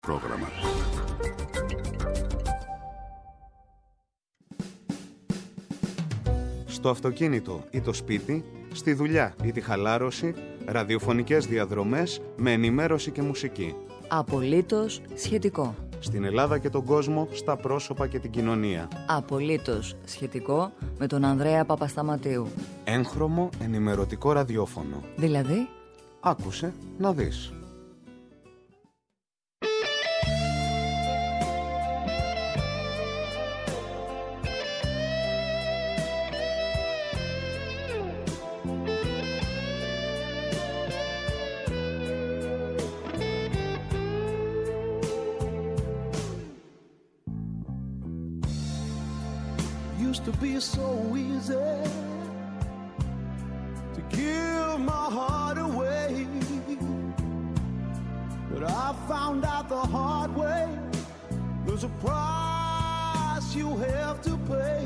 Πρόγραμμα. Στο αυτοκίνητο ή το σπίτι, στη δουλειά ή τη χαλάρωση, ραδιοφωνικές διαδρομές με ενημέρωση και μουσική. Απολύτως σχετικό. Στην Ελλάδα και τον κόσμο, στα πρόσωπα και την κοινωνία. Απολύτως σχετικό με τον Ανδρέα Παπασταματίου. Έγχρωμο ενημερωτικό ραδιόφωνο. Δηλαδή, άκουσε να δεις. Used to be so easy to give my heart away, but I found out the hard way there's a price you have to pay.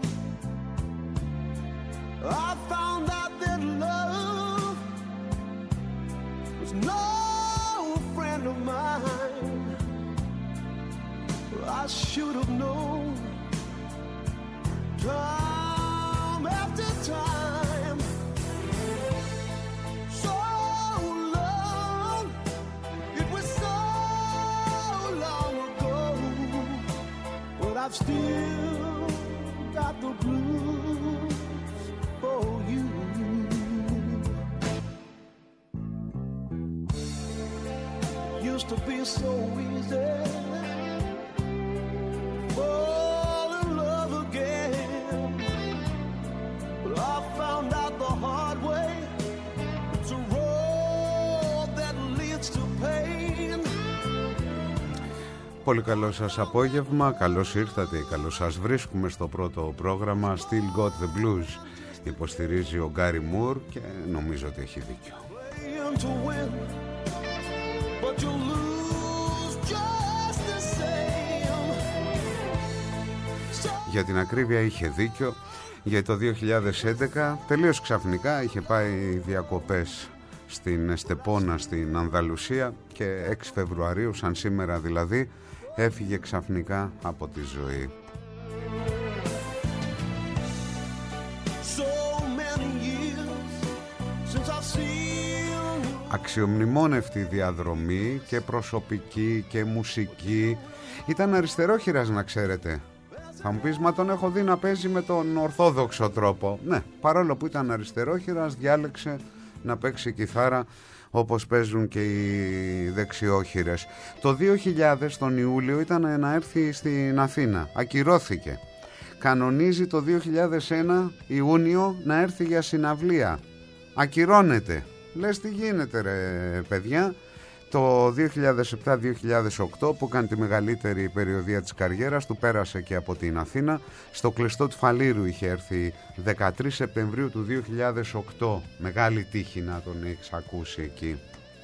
I found out that love was no friend of mine. I should have known time after time, so long, it was so long ago, but I've still got the blues for you. Used to be so easy fall in love again, but I found out the hard way. It's a road that leads to pain. Πολύ καλό σας απόγευμα, καλώς ήρθατε, καλώς σας βρίσκουμε στο πρώτο πρόγραμμα Still Got the Blues. Υποστηρίζει ο Γκάρι Μουρ και νομίζω ότι έχει δίκιο. Για την ακρίβεια είχε δίκιο, γιατί το 2011 τελείως ξαφνικά είχε πάει διακοπές στην Εστεπόνα στην Ανδαλουσία και 6 Φεβρουαρίου, σαν σήμερα δηλαδή, έφυγε ξαφνικά από τη ζωή. Αξιομνημόνευτη διαδρομή και προσωπική και μουσική. Ήταν αριστερόχειρας, να ξέρετε. Θα μου πεις, μα τον έχω δει να παίζει με τον ορθόδοξο τρόπο. Ναι, παρόλο που ήταν αριστερόχειρας, διάλεξε να παίξει κιθάρα όπως παίζουν και οι δεξιόχειρες. Το 2000 τον Ιούλιο ήταν να έρθει στην Αθήνα. Ακυρώθηκε. Κανονίζει το 2001 Ιούνιο να έρθει για συναυλία. Ακυρώνεται. Λες, τι γίνεται ρε παιδιά. Το 2007-2008 που έκανε τη μεγαλύτερη περιοδεία της καριέρας του, πέρασε και από την Αθήνα. Στο κλειστό του Φαλήρου είχε έρθει 13 Σεπτεμβρίου του 2008. Μεγάλη τύχη να τον έχεις ακούσει εκεί.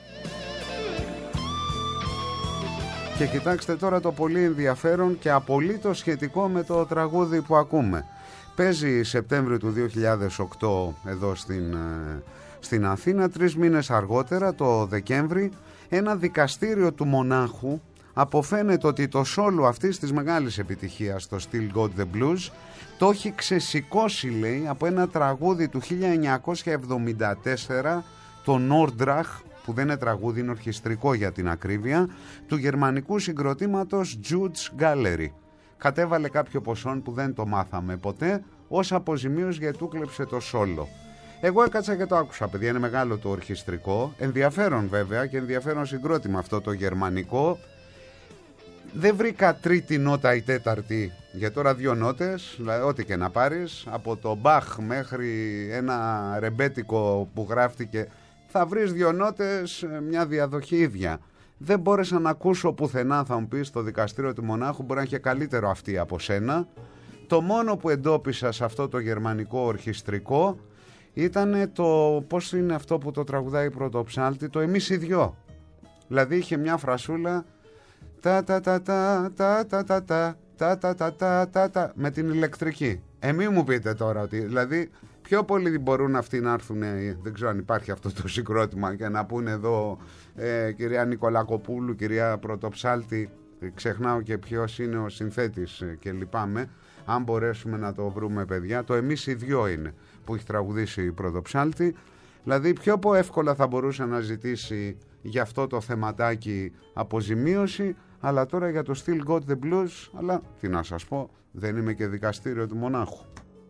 Και κοιτάξτε τώρα το πολύ ενδιαφέρον και απολύτως σχετικό με το τραγούδι που ακούμε. Παίζει Σεπτέμβριο του 2008 εδώ στην Αθήνα. 3 μήνες αργότερα, το Δεκέμβρη, ένα δικαστήριο του Μονάχου αποφαίνεται ότι το σόλο αυτής της μεγάλης επιτυχίας, το Still Got the Blues, το έχει ξεσηκώσει, λέει, από ένα τραγούδι του 1974, το Nordrach, που δεν είναι τραγούδι, είναι ορχιστρικό για την ακρίβεια, του γερμανικού συγκροτήματος Jude's Gallery. Κατέβαλε κάποιο ποσόν που δεν το μάθαμε ποτέ ως αποζημίωση γιατί του κλέψε το σόλο. Εγώ έκατσα και το άκουσα, παιδιά, είναι μεγάλο το ορχιστρικό, ενδιαφέρον βέβαια και ενδιαφέρον συγκρότημα αυτό το γερμανικό. Δεν βρήκα τρίτη νότα ή τέταρτη, για τώρα 2 νότες, δηλαδή ό,τι και να πάρεις, από το Μπαχ μέχρι ένα ρεμπέτικο που γράφτηκε, θα βρεις 2 νότες, μια διαδοχή ίδια. Δεν μπόρεσα να ακούσω πουθενά, θα μου πεις, στο δικαστήριο του Μονάχου, μπορεί να είχε καλύτερο αυτή από σένα. Το μόνο που εντόπισα σε αυτό το γερμανικό ορχιστρικό ήταν το, πώς είναι αυτό που το τραγουδάει πρωτοψάλτη, το «Εμείς οι δυο». Δηλαδή είχε μια φρασούλα τα τα τα τα τα τα τα τα τα τα τα τα τα με την ηλεκτρική. Μη μου πείτε τώρα ότι, δηλαδή, πιο πολλοί μπορούν αυτοί να έρθουν, δεν ξέρω αν υπάρχει αυτό το συγκρότημα, και να πούνε εδώ κυρία Νικολακοπούλου, κυρία Πρωτοψάλτη, ξεχνάω και ποιος είναι ο συνθέτης και λυπάμαι, αν μπορέσουμε να το βρούμε, παιδιά. Το «Εμείς οι δυο» είναι που έχει τραγουδήσει η Πρωτοψάλτη. Δηλαδή πιο εύκολα θα μπορούσε να ζητήσει για αυτό το θεματάκι αποζημίωση, αλλά τώρα για το Still Got the Blues, αλλά τι να σας πω, δεν είμαι και δικαστήριο του Μονάχου.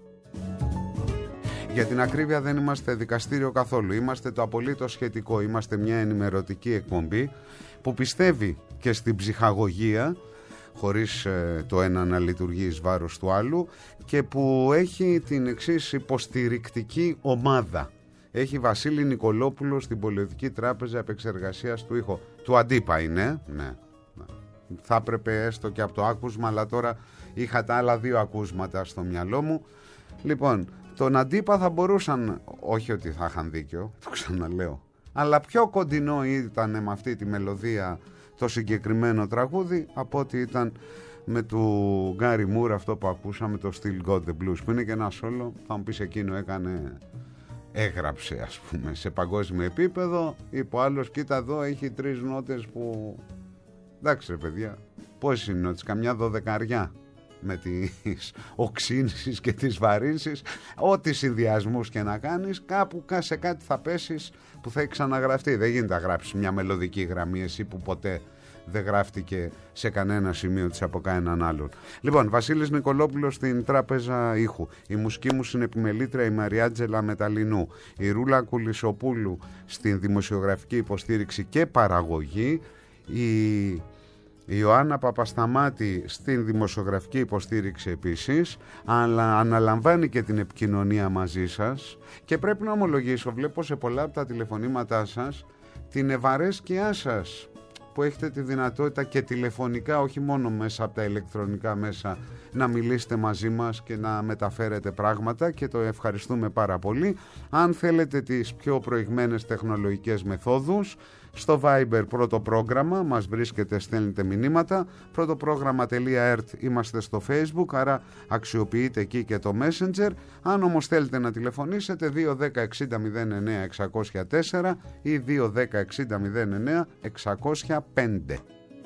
Για την ακρίβεια δεν είμαστε δικαστήριο καθόλου, είμαστε το απολύτως σχετικό, είμαστε μια ενημερωτική εκπομπή που πιστεύει και στην ψυχαγωγία, χωρίς το ένα να λειτουργεί εις βάρος του άλλου, και που έχει την εξής υποστηρικτική ομάδα. Έχει Βασίλη Νικολόπουλο στην Πολιτική Τράπεζα Επεξεργασίας του Ήχου. Του Αντίπα είναι, ναι. Θα έπρεπε έστω και από το άκουσμα, αλλά τώρα είχα τα άλλα δύο ακούσματα στο μυαλό μου. Λοιπόν, τον Αντίπα θα μπορούσαν, όχι ότι θα είχαν δίκιο, το ξαναλέω, αλλά πιο κοντινό ήταν με αυτή τη μελωδία το συγκεκριμένο τραγούδι από ότι ήταν με του Γκάρι Μουρ αυτό που ακούσαμε, το Still Got the Blues, που είναι και ένα σόλο. Θα μου πεις, εκείνο έγραψε, ας πούμε, σε παγκόσμιο επίπεδο. Είπε ο άλλος, κοίτα εδώ έχει 3 νότες που, εντάξει ρε παιδιά, πόσες είναι νότες, καμιά 12 με τις οξύνσεις και τις βαρύνσεις, ό,τι συνδυασμούς και να κάνεις, κάπου σε κάτι θα πέσεις που θα έχει ξαναγραφτεί. Δεν γίνεται να γράψεις μια μελωδική γραμμή εσύ που ποτέ δεν γράφτηκε σε κανένα σημείο της από κανέναν άλλον. Λοιπόν, Βασίλης Νικολόπουλος στην Τράπεζα Ήχου. Η μουσική μου συνεπιμελήτρια η Μαριάτζελα Μεταλινού. Η Ρούλα Κουλισοπούλου στην δημοσιογραφική υποστήριξη και παραγωγή. Η Ιωάννα Παπασταμάτη στην δημοσιογραφική υποστήριξη επίσης, αλλά αναλαμβάνει και την επικοινωνία μαζί σας, και πρέπει να ομολογήσω, βλέπω σε πολλά από τα τηλεφωνήματά σας την ευαρέσκειά σας που έχετε τη δυνατότητα και τηλεφωνικά, όχι μόνο μέσα από τα ηλεκτρονικά μέσα, να μιλήσετε μαζί μας και να μεταφέρετε πράγματα, και το ευχαριστούμε πάρα πολύ. Αν θέλετε τις πιο προηγμένες τεχνολογικές μεθόδους, στο Viber πρώτο πρόγραμμα μας βρίσκετε, στέλνετε μηνύματα, πρωτοπρόγραμμα.ert, είμαστε στο Facebook, άρα αξιοποιείτε εκεί και το Messenger. Αν όμως θέλετε να τηλεφωνήσετε, 210-60-09-604 ή 210-60-09-605.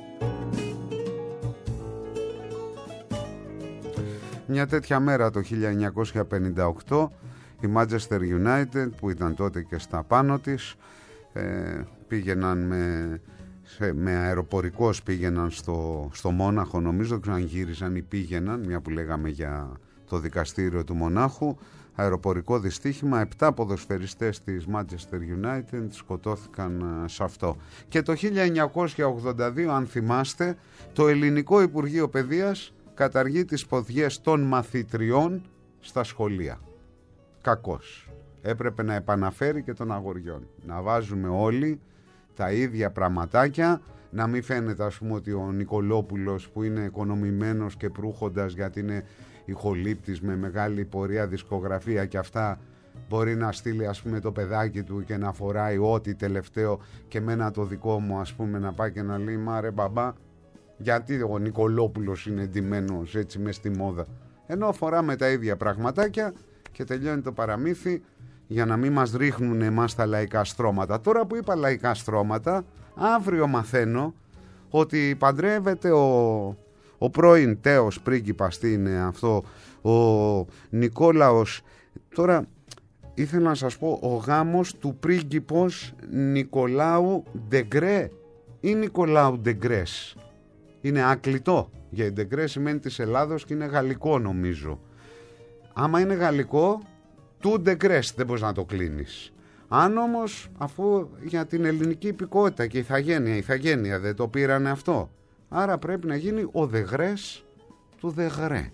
Μια τέτοια μέρα το 1958 η Manchester United, που ήταν τότε και στα πάνω της, πήγαιναν με αεροπορικός, πήγαιναν στο Μόναχο, νομίζω, ξαναγύριζαν ή πήγαιναν, μια που λέγαμε για το δικαστήριο του Μονάχου, αεροπορικό δυστύχημα, 7 ποδοσφαιριστές της Manchester United σκοτώθηκαν σε αυτό. Και το 1982, αν θυμάστε, το Ελληνικό Υπουργείο Παιδείας καταργεί τις ποδιές των μαθητριών στα σχολεία. Κακός. Έπρεπε να επαναφέρει και των αγοριών. Να βάζουμε όλοι τα ίδια πραγματάκια, να μην φαίνεται, ας πούμε, ότι ο Νικολόπουλος που είναι οικονομημένος και προύχοντας γιατί είναι ηχολήπτης με μεγάλη πορεία δισκογραφία και αυτά, μπορεί να στείλει, ας πούμε, το παιδάκι του και να φοράει ό,τι τελευταίο, και μένα το δικό μου, ας πούμε, να πάει και να λέει, μα ρε μπαμπά, γιατί ο Νικολόπουλος είναι ντυμένος έτσι μες στη μόδα, ενώ φοράμε τα ίδια πραγματάκια, και τελειώνει το παραμύθι, για να μην μας ρίχνουν εμάς τα λαϊκά στρώματα. Τώρα που είπα λαϊκά στρώματα, αύριο μαθαίνω ότι παντρεύεται ο πρώην τέος πρίγκιπας, τι είναι αυτό, ο Νικόλαος. Τώρα ήθελα να σας πω, ο γάμος του πρίγκιπος Νικολάου Ντεγκρέ ή Νικολάου Ντεγκρές. Είναι άκλητο, γιατί Ντεγκρέ σημαίνει της Ελλάδος και είναι γαλλικό νομίζω. Άμα είναι γαλλικό, του Ντεγκρές δεν μπορείς να το κλείνεις. Αν όμως, αφού για την ελληνική υπηκότητα και ηθαγένεια δεν το πήρανε αυτό, άρα πρέπει να γίνει ο Δεγρές του Δεγρέ.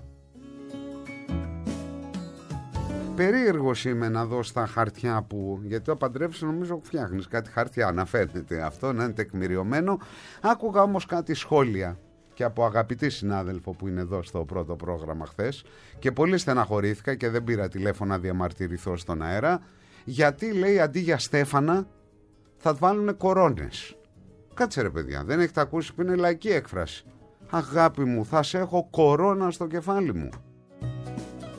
Περίεργος είμαι να δω στα χαρτιά που, γιατί το παντρεύεις νομίζω φτιάχνεις κάτι χαρτιά να φαίνεται αυτό, να είναι τεκμηριωμένο. Άκουγα όμως κάτι σχόλια και από αγαπητή συνάδελφο που είναι εδώ στο πρώτο πρόγραμμα χθες, και πολύ στεναχωρήθηκα και δεν πήρα τηλέφωνο να διαμαρτυρηθώ στον αέρα, γιατί λέει αντί για στέφανα θα βάλουν κορώνες. Κάτσε ρε παιδιά, δεν έχετε ακούσει που είναι λαϊκή έκφραση? Αγάπη μου, θα σε έχω κορώνα στο κεφάλι μου.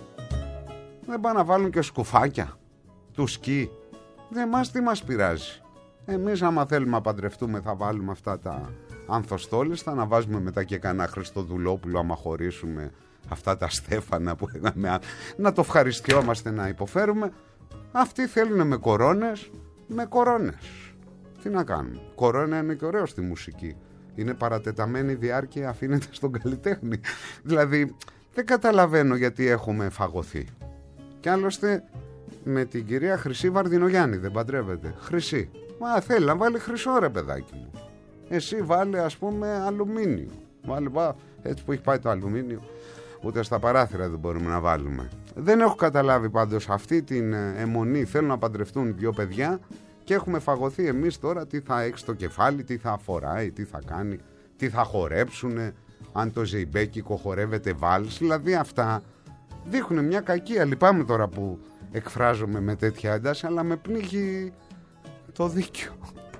Δεν πάνε να βάλουν και σκουφάκια του σκι. Δεν μας, τι μας πειράζει. Εμείς άμα θέλουμε να παντρευτούμε θα βάλουμε αυτά τα ανθοστόλες, θα αναβάζουμε μετά και κανένα Χριστοδουλόπουλο άμα χωρίσουμε, αυτά τα Στέφανα που να το ευχαριστιόμαστε, να υποφέρουμε. Αυτοί θέλουν με κορώνες, με κορώνες. Τι να κάνουμε. Κορώνα είναι και ωραίο στη μουσική. Είναι παρατεταμένη διάρκεια, αφήνεται στον καλλιτέχνη. Δηλαδή δεν καταλαβαίνω γιατί έχουμε φαγωθεί. Και άλλωστε με την κυρία Χρυσή Βαρδινογιάννη δεν παντρεύεται. Χρυσή. Μα θέλει να βάλει χρυσό, ρε παιδάκι μου. Εσύ βάλε ας πούμε αλουμίνιο. Βάλε έτσι που έχει πάει το αλουμίνιο. Ούτε στα παράθυρα δεν μπορούμε να βάλουμε. Δεν έχω καταλάβει πάντως αυτή την αιμονή. Θέλουν να παντρευτούν 2 παιδιά και έχουμε φαγωθεί εμείς τώρα τι θα έχει στο κεφάλι, τι θα φοράει, τι θα κάνει, τι θα χορέψουνε, αν το ζεϊμπέκικο χορεύεται βάλς. Δηλαδή αυτά δείχνουν μια κακία. Λυπάμαι τώρα που εκφράζομαι με τέτοια ένταση, αλλά με πνίγει το δίκιο.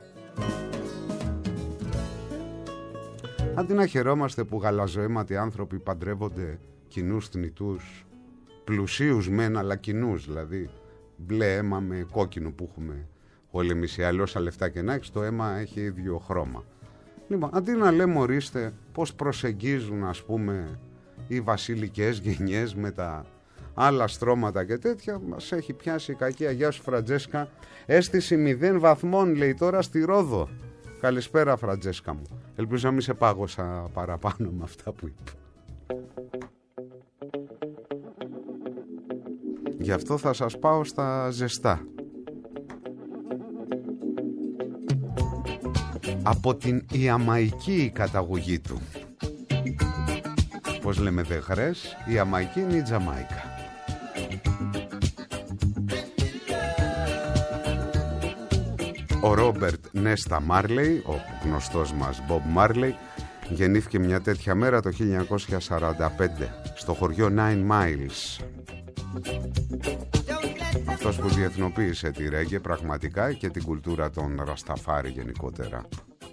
Αντί να χαιρόμαστε που γαλαζοαίματοι άνθρωποι παντρεύονται κοινούς θνητούς, πλουσίους μεν αλλά κοινούς, δηλαδή μπλε αίμα με κόκκινο που έχουμε όλοι εμείς οι άλλοι, όσα λεφτά και να έχεις, το αίμα έχει ίδιο χρώμα. Λοιπόν, αντί να λέμε ορίστε πως προσεγγίζουν ας πούμε οι βασιλικές γενιές με τα άλλα στρώματα και τέτοια, μας έχει πιάσει η κακία. Γεια σου Φραντζέσκα, αίσθηση 0 βαθμών λέει τώρα στη Ρόδο. Καλησπέρα Φραντζέσκα μου. Ελπίζω να μην σε πάγωσα παραπάνω με αυτά που είπα. Γι' αυτό θα σας πάω στα ζεστά. Από την Ιαμαϊκή καταγωγή του. Πώς λέμε δεχρές, η Ιαμαϊκή είναι η Τζαμάικα. Ο Ρόμπερτ Νέστα Μάρλεϊ, ο γνωστός μας Μπομπ Μάρλεϊ, γεννήθηκε μια τέτοια μέρα το 1945 στο χωριό Nine Miles. Αυτός που διεθνοποίησε τη ρέγγε πραγματικά και την κουλτούρα των Ρασταφάρι γενικότερα.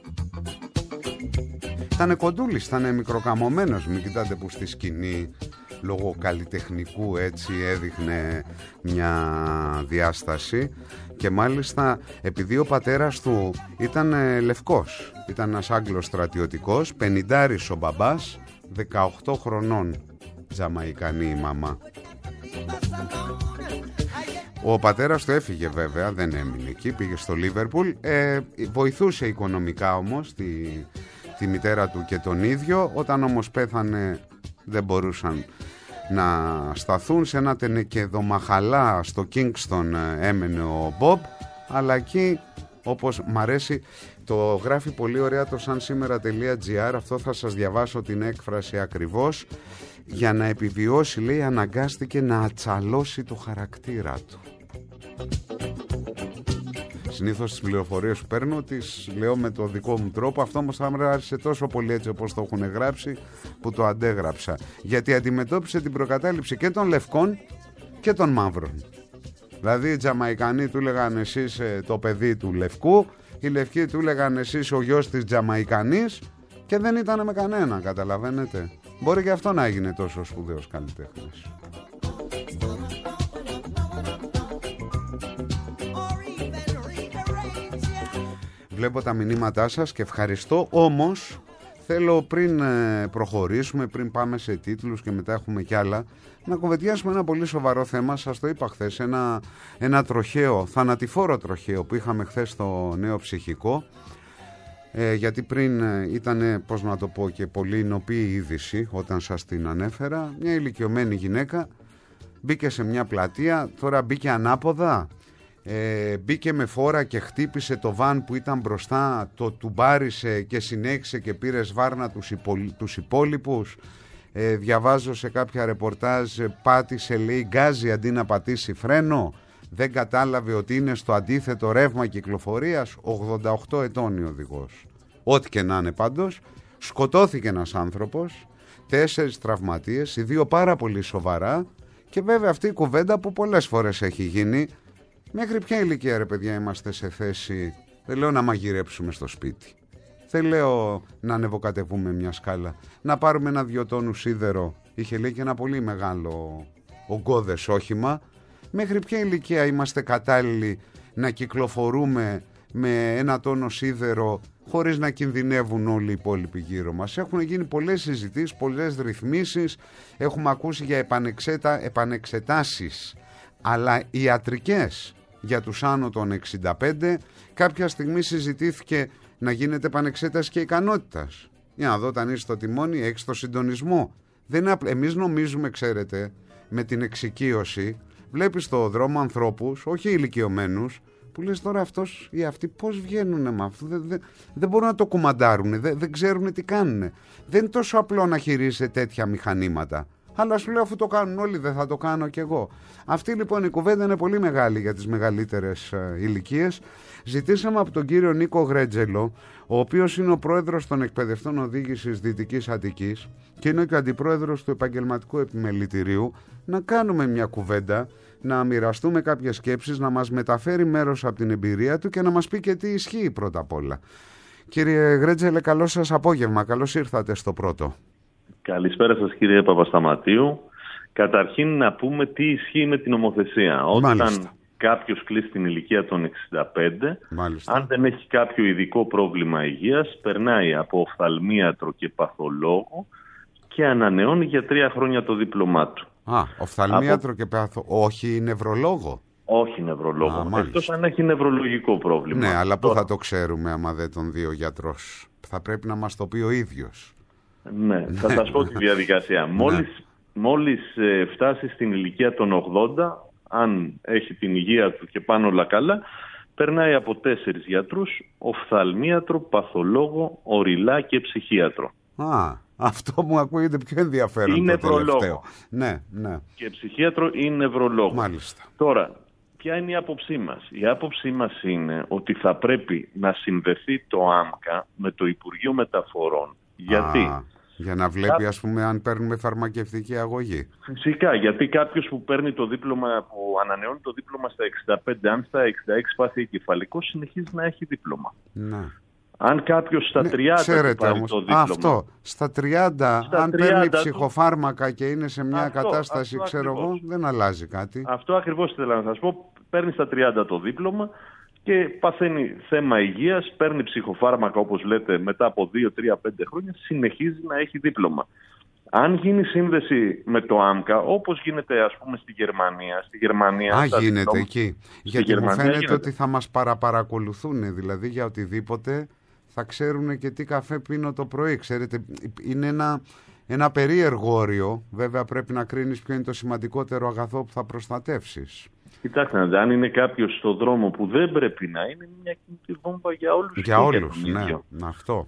Ήτανε κοντούλης, ήτανε μικροκαμωμένος. Μην κοιτάτε που στη σκηνή λόγω καλλιτεχνικού έτσι έδειχνε μια διάσταση. Και μάλιστα επειδή ο πατέρας του ήταν λευκός, ήταν ένας Άγγλος στρατιωτικός, 50 ο μπαμπάς, 18 χρονών Τζαμαϊκανή η μαμά. Ο πατέρας του έφυγε βέβαια, δεν έμεινε εκεί, πήγε στο Λίβερπουλ, βοηθούσε οικονομικά όμως τη μητέρα του και τον ίδιο. Όταν όμως πέθανε δεν μπορούσαν να σταθούν. Σε ένα τενεκεδομαχαλά στο Κίνγκστον έμενε ο Μπομπ, αλλά εκεί όπως μ' αρέσει το γράφει πολύ ωραία το sansimera.gr, αυτό θα σας διαβάσω την έκφραση ακριβώς. Για να επιβιώσει λέει αναγκάστηκε να ατσαλώσει το χαρακτήρα του. Συνήθως τις πληροφορίες που παίρνω τις λέω με το δικό μου τρόπο. Αυτό όμως θα μου άρεσε τόσο πολύ έτσι όπως το έχουν γράψει που το αντέγραψα. Γιατί αντιμετώπισε την προκατάληψη και των λευκών και των μαύρων. Δηλαδή οι Τζαμαϊκανοί του λέγαν εσείς το παιδί του λευκού, οι λευκοί του λέγαν εσείς ο γιος της Τζαμαϊκανής, και δεν ήταν με κανένα, καταλαβαίνετε. Μπορεί και αυτό να έγινε τόσο σπουδαίος καλλιτέχνης. Βλέπω τα μηνύματά σας και ευχαριστώ, όμως θέλω πριν προχωρήσουμε, πριν πάμε σε τίτλους και μετά έχουμε κι άλλα, να κουβεντιάσουμε ένα πολύ σοβαρό θέμα. Σας το είπα χθες, ένα τροχαίο, θανατηφόρο τροχαίο που είχαμε χθες στο Νέο Ψυχικό, γιατί πριν ήταν, πώς να το πω, και πολύ νοπή είδηση όταν σας την ανέφερα. Μια ηλικιωμένη γυναίκα μπήκε σε μια πλατεία, τώρα μπήκε ανάποδα, μπήκε με φόρα και χτύπησε το βαν που ήταν μπροστά, το τουμπάρισε και συνέχισε και πήρε σβάρνα τους υπόλοιπους. Διαβάζω σε κάποια ρεπορτάζ, πάτησε λέει γκάζι αντί να πατήσει φρένο, δεν κατάλαβε ότι είναι στο αντίθετο ρεύμα κυκλοφορίας. 88 ετών η οδηγός. Ό,τι και να είναι πάντως, σκοτώθηκε ένας άνθρωπος, 4 τραυματίες, οι 2 πάρα πολύ σοβαρά. Και βέβαια αυτή η κουβέντα που πολλές φορές έχει γίνει, μέχρι ποια ηλικία ρε παιδιά είμαστε σε θέση, δεν λέω να μαγειρέψουμε στο σπίτι, δεν λέω να ανεβοκατεβούμε μια σκάλα, να πάρουμε 1-2 τόνους σίδερο. Είχε λέει και ένα πολύ μεγάλο ογκώδες όχημα, μέχρι ποια ηλικία είμαστε κατάλληλοι να κυκλοφορούμε με 1 τόνο σίδερο χωρίς να κινδυνεύουν όλοι οι υπόλοιποι γύρω μας. Έχουν γίνει πολλές συζητήσεις, πολλές ρυθμίσεις, έχουμε ακούσει για επανεξετάσεις, αλλά ιατρικές για τους άνω των 65. Κάποια στιγμή συζητήθηκε να γίνεται επανεξέταση και ικανότητας. Για να δω, όταν είσαι στο τιμόνι, έχεις το συντονισμό. Εμείς νομίζουμε, ξέρετε, με την εξοικείωση, βλέπεις στο δρόμο ανθρώπους, όχι ηλικιωμένους, που λες τώρα αυτός ή αυτοί πώς βγαίνουν με αυτό, δεν μπορούν να το κουμαντάρουν, δεν ξέρουν τι κάνουν. Δεν είναι τόσο απλό να χειρίζεσαι τέτοια μηχανήματα. Αλλά σου λέω, αφού το κάνουν όλοι, δεν θα το κάνω κι εγώ. Αυτή λοιπόν η κουβέντα είναι πολύ μεγάλη για τις μεγαλύτερες ηλικίες. Ζητήσαμε από τον κύριο Νίκο Γρέτζελο, ο οποίος είναι ο πρόεδρος των εκπαιδευτών οδήγησης Δυτικής Αττικής και είναι και ο αντιπρόεδρος του Επαγγελματικού Επιμελητηρίου, να κάνουμε μια κουβέντα, να μοιραστούμε κάποιες σκέψεις, να μας μεταφέρει μέρος από την εμπειρία του και να μας πει και τι ισχύει πρώτα απ' όλα. Κύριε Γρέτζελε, καλό σας απόγευμα, καλώς ήρθατε στο πρώτο. Καλησπέρα σας κύριε Παπασταματίου. Καταρχήν να πούμε τι ισχύει με την νομοθεσία. Όταν κάποιος κλείσει την ηλικία των 65, αν δεν έχει κάποιο ειδικό πρόβλημα υγείας, περνάει από οφθαλμίατρο και παθολόγο και ανανεώνει για 3 χρόνια το δίπλωμά του. Οφθαλμίατρο και παθολόγο, όχι νευρολόγο. Όχι νευρολόγο, εκτός αν έχει νευρολογικό πρόβλημα. Ναι, αλλά πού θα το ξέρουμε άμα δεν τον δει ο γιατρός? Θα πρέπει να μας το πει ο ίδιος. Ναι, θα σας πω τη διαδικασία. Μόλις φτάσει στην ηλικία των 80, αν έχει την υγεία του και πάνε όλα καλά, περνάει από 4 γιατρούς, οφθαλμίατρο, παθολόγο, οριλά και ψυχίατρο. Αυτό μου ακούγεται πιο ενδιαφέρον. Είναι το τελευταίο. νευρολόγο. Ναι. Και ψυχίατρο είναι νευρολόγο. Μάλιστα. Τώρα, ποια είναι η άποψή μας? Η άποψή μας είναι ότι θα πρέπει να συνδεθεί το ΆΜΚΑ με το Υπουργείο Μεταφορών. Γιατί? Για να βλέπει, ας πούμε, αν παίρνουμε φαρμακευτική αγωγή. Φυσικά, γιατί κάποιος που παίρνει το δίπλωμα, που ανανεώνει το δίπλωμα στα 65, αν στα 66 πάθει εγκεφαλικό, συνεχίζει να έχει δίπλωμα. Ναι. Αν κάποιος στα 30 ξέρετε πάρει όμως, το δίπλωμα... Αυτό, στα 30, αν παίρνει ψυχοφάρμακα και είναι σε μια κατάσταση, αυτό ξέρω εγώ, δεν αλλάζει κάτι. Αυτό ακριβώς ήθελα να σας πω. Παίρνει στα 30 το δίπλωμα και παθαίνει θέμα υγείας, παίρνει ψυχοφάρμακα όπως λέτε μετά από 2, 3, 5 χρόνια, συνεχίζει να έχει δίπλωμα. Αν γίνει σύνδεση με το ΆΜΚΑ, όπως γίνεται ας πούμε στη Γερμανία... Γίνεται εκεί. Γιατί μου φαίνεται ότι θα μας παρακολουθούν, δηλαδή για οτιδήποτε θα ξέρουν και τι καφέ πίνω το πρωί. Ξέρετε, είναι ένα περίεργο όριο. Βέβαια πρέπει να κρίνεις ποιο είναι το σημαντικότερο αγαθό που θα προστατεύσεις. Κοιτάξτε, αν είναι κάποιος στον δρόμο που δεν πρέπει να είναι, μια κινητή βόμβα για όλους. Για όλους, ναι. Αυτό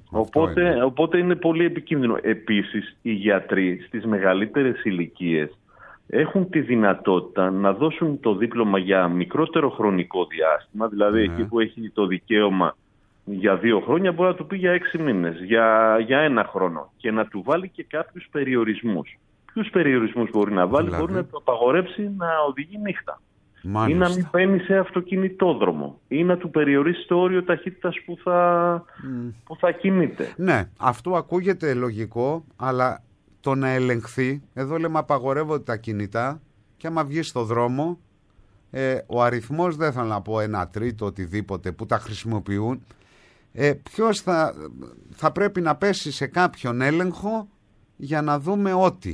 οπότε είναι πολύ επικίνδυνο. Επίσης, οι γιατροί στις μεγαλύτερες ηλικίες έχουν τη δυνατότητα να δώσουν το δίπλωμα για μικρότερο χρονικό διάστημα. Δηλαδή, εκεί που έχει το δικαίωμα για 2 χρόνια, μπορεί να του πει για 6 μήνες, για 1 χρόνο και να του βάλει και κάποιους περιορισμούς. Ποιους περιορισμούς μπορεί να βάλει? Μπορεί να του απαγορέψει να οδηγεί νύχτα. Μάλιστα. Ή να μην μπαίνει σε αυτοκινητόδρομο ή να του περιορίσει το όριο ταχύτητας που θα κινείται. Ναι, αυτό ακούγεται λογικό, αλλά το να ελεγχθεί, εδώ λέμε απαγορεύονται τα κινητά και άμα βγει στο δρόμο, ο αριθμός, δεν θέλω να πω 1/3 οτιδήποτε που τα χρησιμοποιούν, ποιος θα πρέπει να πέσει σε κάποιον έλεγχο για να δούμε ότι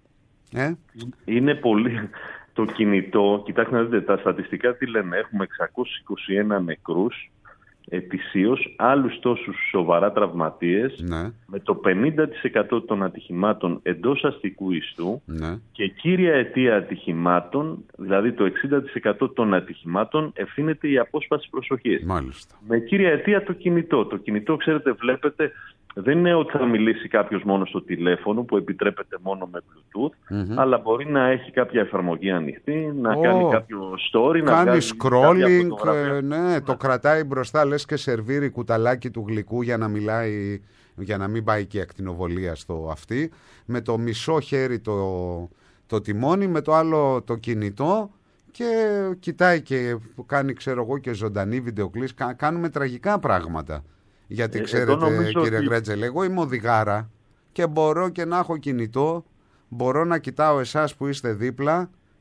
είναι πολύ... Το κινητό, κοιτάξτε να δείτε, τα στατιστικά τι λένε, έχουμε 621 νεκρούς ετησίως, άλλους τόσους σοβαρά τραυματίες, με το 50% των ατυχημάτων εντός αστικού ιστού και κύρια αιτία ατυχημάτων, δηλαδή το 60% των ατυχημάτων ευθύνεται η απόσπαση προσοχής. Μάλιστα. Με κύρια αιτία το κινητό. Το κινητό, ξέρετε, βλέπετε, δεν είναι ότι θα μιλήσει κάποιος μόνο στο τηλέφωνο που επιτρέπεται μόνο με Bluetooth, αλλά μπορεί να έχει κάποια εφαρμογή ανοιχτή, να κάνει κάποιο story, να κάνει scrolling, το κρατάει μπροστά, λες και σερβίρει κουταλάκι του γλυκού για να μιλάει, για να μην πάει και ακτινοβολία στο αυτί, με το μισό χέρι το τιμόνι, με το άλλο το κινητό και κοιτάει και κάνει, ξέρω εγώ, και ζωντανή βιντεοκλήση. Κάνουμε τραγικά πράγματα. Γιατί ξέρετε, κύριε Γρέτζελε, εγώ είμαι οδηγάρα και μπορώ και να έχω κινητό, μπορώ να κοιτάω εσάς που είστε δίπλα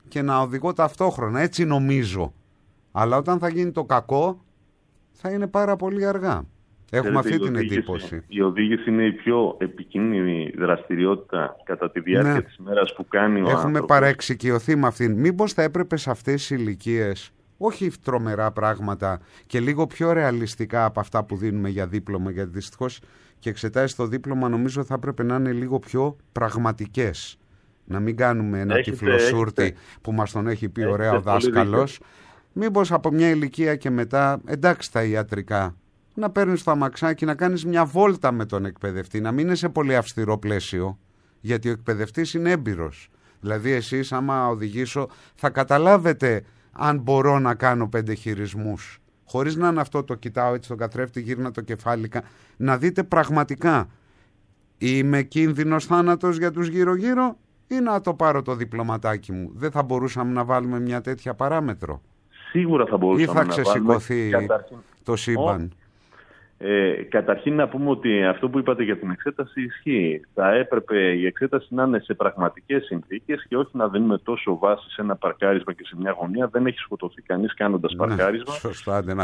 και να οδηγώ ταυτόχρονα. Έτσι νομίζω. Αλλά όταν θα γίνει το κακό θα είναι πάρα πολύ αργά. Έχουμε αυτή την εντύπωση. Η οδήγηση είναι η πιο επικίνδυνη δραστηριότητα κατά τη διάρκεια της ημέρας που κάνει ο άνθρωπος. Έχουμε παραεξοικειωθεί με αυτήν. Μήπως θα έπρεπε σε αυτές τις ηλικίες, όχι τρομερά πράγματα και λίγο πιο ρεαλιστικά από αυτά που δίνουμε για δίπλωμα, γιατί δυστυχώς και εξετάσεις το δίπλωμα νομίζω θα έπρεπε να είναι λίγο πιο πραγματικές. Να μην κάνουμε ένα τυφλοσούρτη που μας τον έχει πει ωραία ο δάσκαλος. Μήπως από μια ηλικία και μετά, εντάξει τα ιατρικά, να παίρνεις το αμαξάκι, να κάνεις μια βόλτα με τον εκπαιδευτή, να μην είναι σε πολύ αυστηρό πλαίσιο, γιατί ο εκπαιδευτής είναι έμπειρος. Δηλαδή εσείς άμα οδηγήσω θα καταλάβετε αν μπορώ να κάνω 5 χειρισμούς, χωρίς να είναι αυτό το κοιτάω έτσι τον καθρέφτη, γύρνα το κεφάλι, να δείτε πραγματικά είμαι κίνδυνος θάνατος για τους γύρω-γύρω ή να το πάρω το διπλωματάκι μου. Δεν θα μπορούσαμε να βάλουμε μια τέτοια παράμετρο? Σίγουρα θα μπορούσαμε να βάλουμε. Ή θα ξεσηκωθεί το σύμπαν? Καταρχήν να πούμε ότι αυτό που είπατε για την εξέταση ισχύει. Θα έπρεπε η εξέταση να είναι σε πραγματικές συνθήκες και όχι να δίνουμε τόσο βάση σε ένα παρκάρισμα και σε μια γωνία. Δεν έχει σκοτωθεί κανείς κάνοντας παρκάρισμα. Σωστά, δεν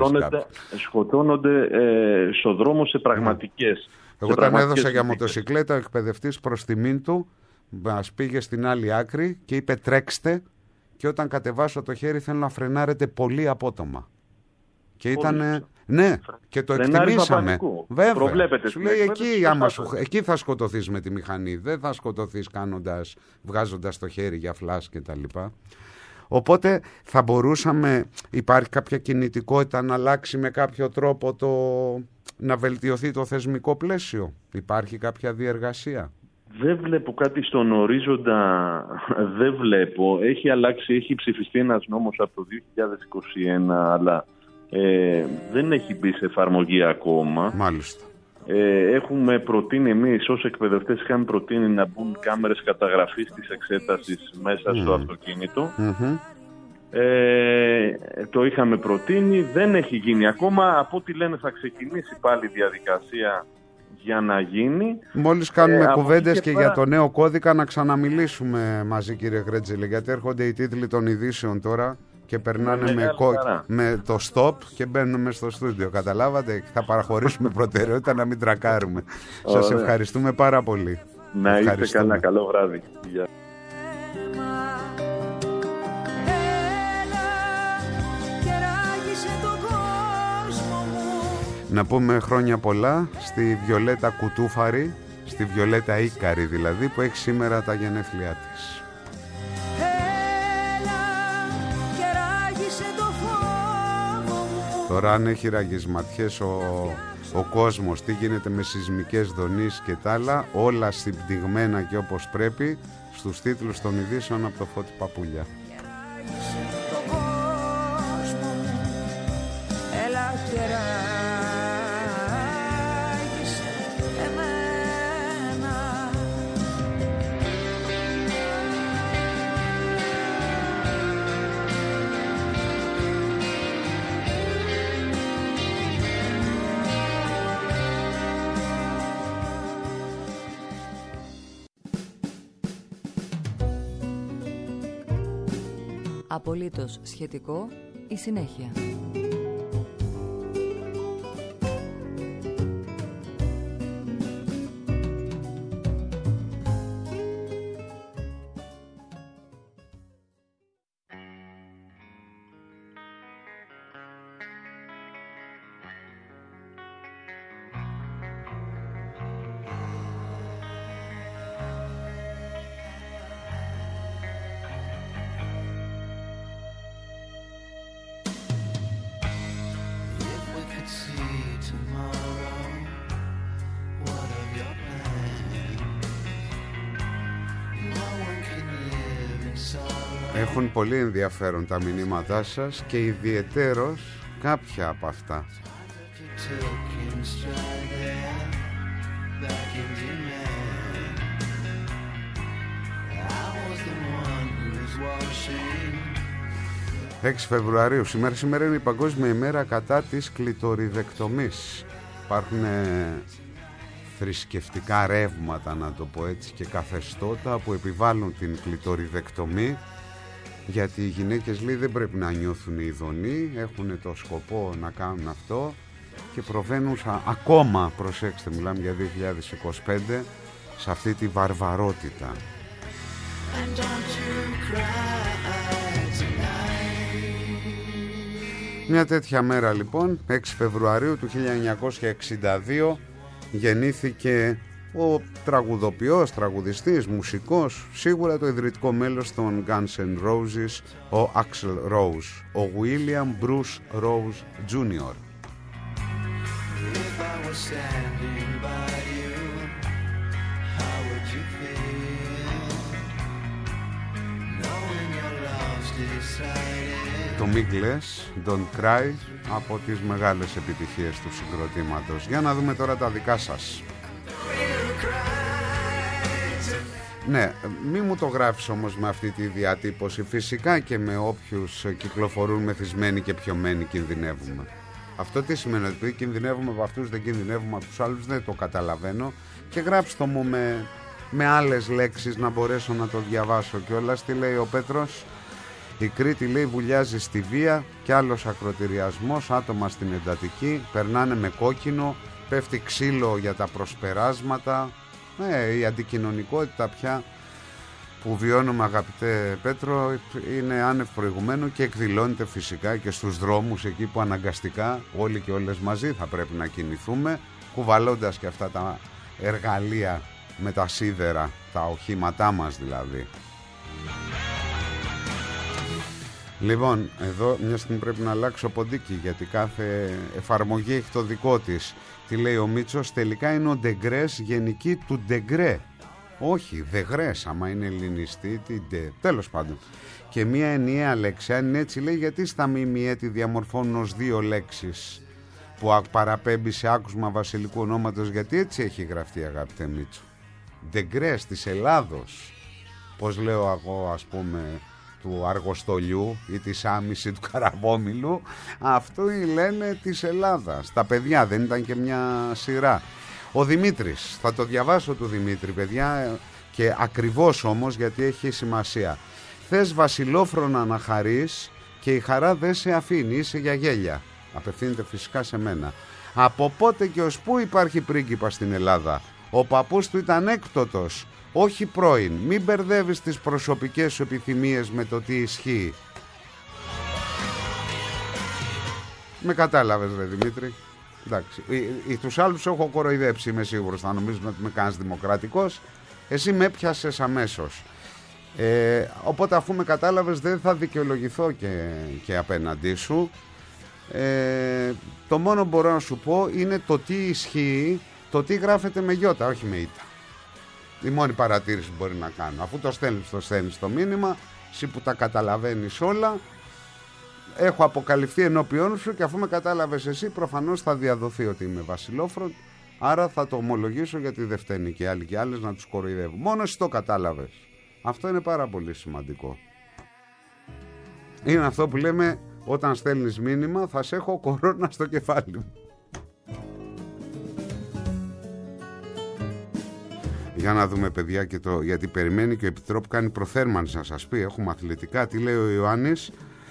σκοτώνονται στο δρόμο σε πραγματικές. Εγώ όταν έδωσα για μοτοσυκλέτα, ο εκπαιδευτής προς τιμήν του μας πήγε στην άλλη άκρη και είπε τρέξτε, και όταν κατεβάσω το χέρι θέλω να φρενάρετε πολύ απότομα. Και ήταν. Ναι, και το εκτιμήσαμε. Βέβαια. Σου λέει εκεί θα σκοτωθείς με τη μηχανή. Δεν θα σκοτωθείς βγάζοντας το χέρι για φλάς και τα λοιπά. Οπότε θα μπορούσαμε, υπάρχει κάποια κινητικότητα να αλλάξει με κάποιο τρόπο να βελτιωθεί το θεσμικό πλαίσιο? Υπάρχει κάποια διεργασία? Δεν βλέπω κάτι στον ορίζοντα, δεν βλέπω. Έχει αλλάξει, έχει ψηφιστεί ένας νόμος από το 2021, αλλά δεν έχει μπει σε εφαρμογή ακόμα. Μάλιστα. Έχουμε προτείνει εμείς ως εκπαιδευτές, είχαμε προτείνει να μπουν κάμερες καταγραφής της εξέτασης μέσα στο αυτοκίνητο. Το είχαμε προτείνει, δεν έχει γίνει ακόμα. Από ό,τι λένε θα ξεκινήσει πάλι η διαδικασία για να γίνει. Μόλις κάνουμε κουβέντες και για το νέο κώδικα να ξαναμιλήσουμε μαζί, κύριε Κρέτζελε, γιατί έρχονται οι τίτλοι των ειδήσεων τώρα και περνάνε με το stop και μπαίνουμε στο στούντιο. Καταλάβατε, θα παραχωρήσουμε προτεραιότητα να μην τρακάρουμε. Σας ευχαριστούμε πάρα πολύ. Να είστε καλά, καλό βράδυ. Γεια. Να πούμε χρόνια πολλά στη Βιολέτα Κουτούφαρη, στη Βιολέτα Ίκαρη δηλαδή, που έχει σήμερα τα γενέθλιά της. Τώρα αν έχει ραγισματιές ο κόσμος, τι γίνεται με σεισμικές δονήσεις και τα άλλα, όλα συμπτυγμένα και όπως πρέπει, στους τίτλους των ειδήσεων από το Φώτη Παπούλια. Απολύτως σχετικό η συνέχεια. Έχουν πολύ ενδιαφέρον τα μηνύματά σας και ιδιαιτέρως κάποια από αυτά. ...6 Φεβρουαρίου, σήμερα είναι η Παγκόσμια ημέρα κατά της κλειτοριδεκτομής. Υπάρχουν θρησκευτικά ρεύματα, να το πω έτσι, και καθεστώτα που επιβάλλουν την κλειτοριδεκτομή γιατί οι γυναίκες, λέει, δεν πρέπει να νιώθουν ειδονοί, έχουν το σκοπό να κάνουν αυτό και προβαίνουν ακόμα, προσέξτε, μιλάμε για 2025, σε αυτή τη βαρβαρότητα. Μια τέτοια μέρα λοιπόν, 6 Φεβρουαρίου του 1962, γεννήθηκε ο τραγουδοποιός, τραγουδιστής, μουσικός, σίγουρα το ιδρυτικό μέλος των Guns N' Roses, ο Axl Rose, ο William Bruce Rose Jr. Το Μην κλαις, Don't Cry, από τις μεγάλες επιτυχίες του συγκροτήματος. Για να δούμε τώρα τα δικά σας. Ναι, μη μου το γράφεις όμως με αυτή τη διατύπωση. Φυσικά και με όποιους κυκλοφορούν μεθυσμένοι και πιωμένοι κινδυνεύουμε. Αυτό τι σημαίνει? Ότι κινδυνεύουμε από αυτούς, δεν κινδυνεύουμε από τους άλλους, δεν το καταλαβαίνω. Και γράψτε το μου με άλλες λέξεις να μπορέσω να το διαβάσω κιόλας. Τι λέει ο Πέτρος? Η Κρήτη, λέει, βουλιάζει στη βία και άλλος ακροτηριασμός, άτομα στην εντατική, περνάνε με κόκκινο, πέφτει ξύλο για τα προσπεράσματα. Η αντικοινωνικότητα πια που βιώνουμε, αγαπητέ Πέτρο, είναι άνευ προηγουμένου και εκδηλώνεται φυσικά και στους δρόμους, εκεί που αναγκαστικά όλοι και όλες μαζί θα πρέπει να κινηθούμε, κουβαλώντας και αυτά τα εργαλεία με τα σίδερα, τα οχήματά μας δηλαδή. Λοιπόν, εδώ μια στιγμή πρέπει να αλλάξω ποντίκι, γιατί κάθε εφαρμογή έχει το δικό της. Τι λέει ο Μίτσος? Τελικά είναι ο Ντεγκρές γενική του Ντεγκρέ. Όχι, Δεγρές, άμα είναι ελληνιστή, τι ντε. Τέλος πάντων. Και μια ενιαία λέξη. Αν είναι έτσι, λέει, γιατί στα ΜΜΕ τη διαμορφώνουν ως δύο λέξεις που παραπέμπει σε άκουσμα βασιλικού ονόματος? Γιατί έτσι έχει γραφτεί, αγαπητέ Μίτσο. Ντεγκρές της Ελλάδος. Πώς λέω εγώ, ας πούμε, του Αργοστολιού ή της Άμυση του Καραβόμιλου, αυτό λένε της Ελλάδας. Τα παιδιά, δεν ήταν και μια σειρά? Ο Δημήτρης, θα το διαβάσω του Δημήτρη, παιδιά, και ακριβώς όμως, γιατί έχει σημασία. Θες βασιλόφρονα να χαρείς και η χαρά δεν σε αφήνει, είσαι για γέλια. Απευθύνεται φυσικά σε μένα. Από πότε και ως πού υπάρχει πρίγκιπα στην Ελλάδα? Ο παππούς του ήταν έκπτωτος, όχι πρώην. Μην μπερδεύεις τις προσωπικές σου επιθυμίες με το τι ισχύει. Με κατάλαβες, ρε Δημήτρη? Εντάξει. Τους άλλους έχω κοροϊδέψει, είμαι σίγουρος. Θα νομίζουν ότι με κάνεις δημοκρατικός. Εσύ με έπιασες αμέσως. Οπότε αφού με κατάλαβες, δεν θα δικαιολογηθώ και απέναντί σου. Το μόνο που μπορώ να σου πω είναι το τι ισχύει, το τι γράφεται με γιώτα, όχι με ήτα. Η μόνη παρατήρηση που μπορεί να κάνω. Αφού το στέλνεις το μήνυμα, εσύ που τα καταλαβαίνεις όλα, έχω αποκαλυφθεί ενώπιόν σου και αφού με κατάλαβες εσύ, προφανώς θα διαδοθεί ότι είμαι βασιλόφρον, άρα θα το ομολογήσω, γιατί δεν φταίνει και άλλοι και άλλες να τους κοροϊδεύουν. Μόνο εσύ το κατάλαβες. Αυτό είναι πάρα πολύ σημαντικό. Είναι αυτό που λέμε, όταν στέλνεις μήνυμα θα σε έχω κορώνα στο κεφάλι μου. Για να δούμε, παιδιά, και γιατί περιμένει και ο Επιτρόπου κάνει προθέρμανση να σας πει. Έχουμε αθλητικά. Τι λέει ο Ιωάννης?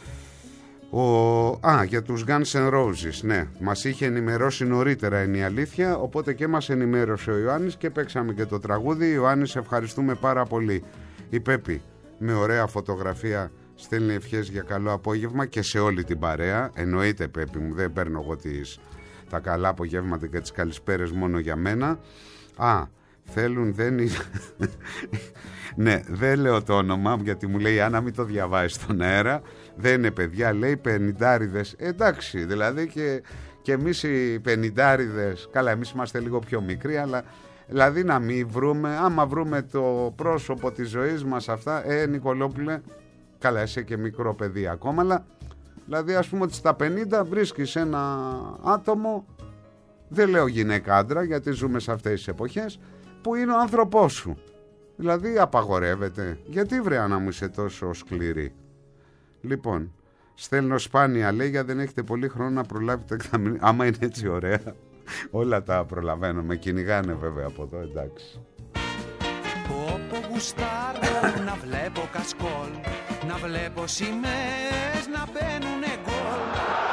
Για τους Guns N' Roses. Ναι, μας είχε ενημερώσει νωρίτερα, είναι η αλήθεια. Οπότε και μας ενημέρωσε ο Ιωάννης και παίξαμε και το τραγούδι. Ιωάννης, ευχαριστούμε πάρα πολύ. Η Πέπη με ωραία φωτογραφία στέλνει ευχές για καλό απόγευμα και σε όλη την παρέα. Εννοείται, Πέπη μου, δεν παίρνω εγώ τα καλά απογεύματα και τις καλησπέρες μόνο για μένα. Θέλουν, δεν είναι. Ναι, δεν λέω το όνομα, γιατί μου λέει Άννα μην το διαβάζει στον αέρα. Δεν είναι παιδιά, λέει, 50άριδες. Εντάξει, δηλαδή και εμείς οι 50άριδες, καλά, εμείς είμαστε λίγο πιο μικροί, αλλά δηλαδή να μην βρούμε, άμα βρούμε το πρόσωπο της ζωής μας αυτά, Νικολόπουλε, καλά, είσαι και μικρό παιδί ακόμα, αλλά δηλαδή ας πούμε ότι στα 50 βρίσκεις ένα άτομο, δεν λέω γυναίκα άντρα, γιατί ζούμε σε αυτές τις εποχές, που είναι ο άνθρωπός σου. Δηλαδή απαγορεύεται. Γιατί βρε Άννα μου είσαι τόσο σκληρή? Λοιπόν, στέλνω σπάνια, λέει, γιατί δεν έχετε πολύ χρόνο να προλάβετε εξαμηνία. Άμα είναι έτσι ωραία, όλα τα προλαβαίνω. Με κυνηγάνε βέβαια από εδώ, εντάξει. Όπου γουστάρω να βλέπω κασκόλ, να βλέπω σημαίες να μπαίνουνε γκολ.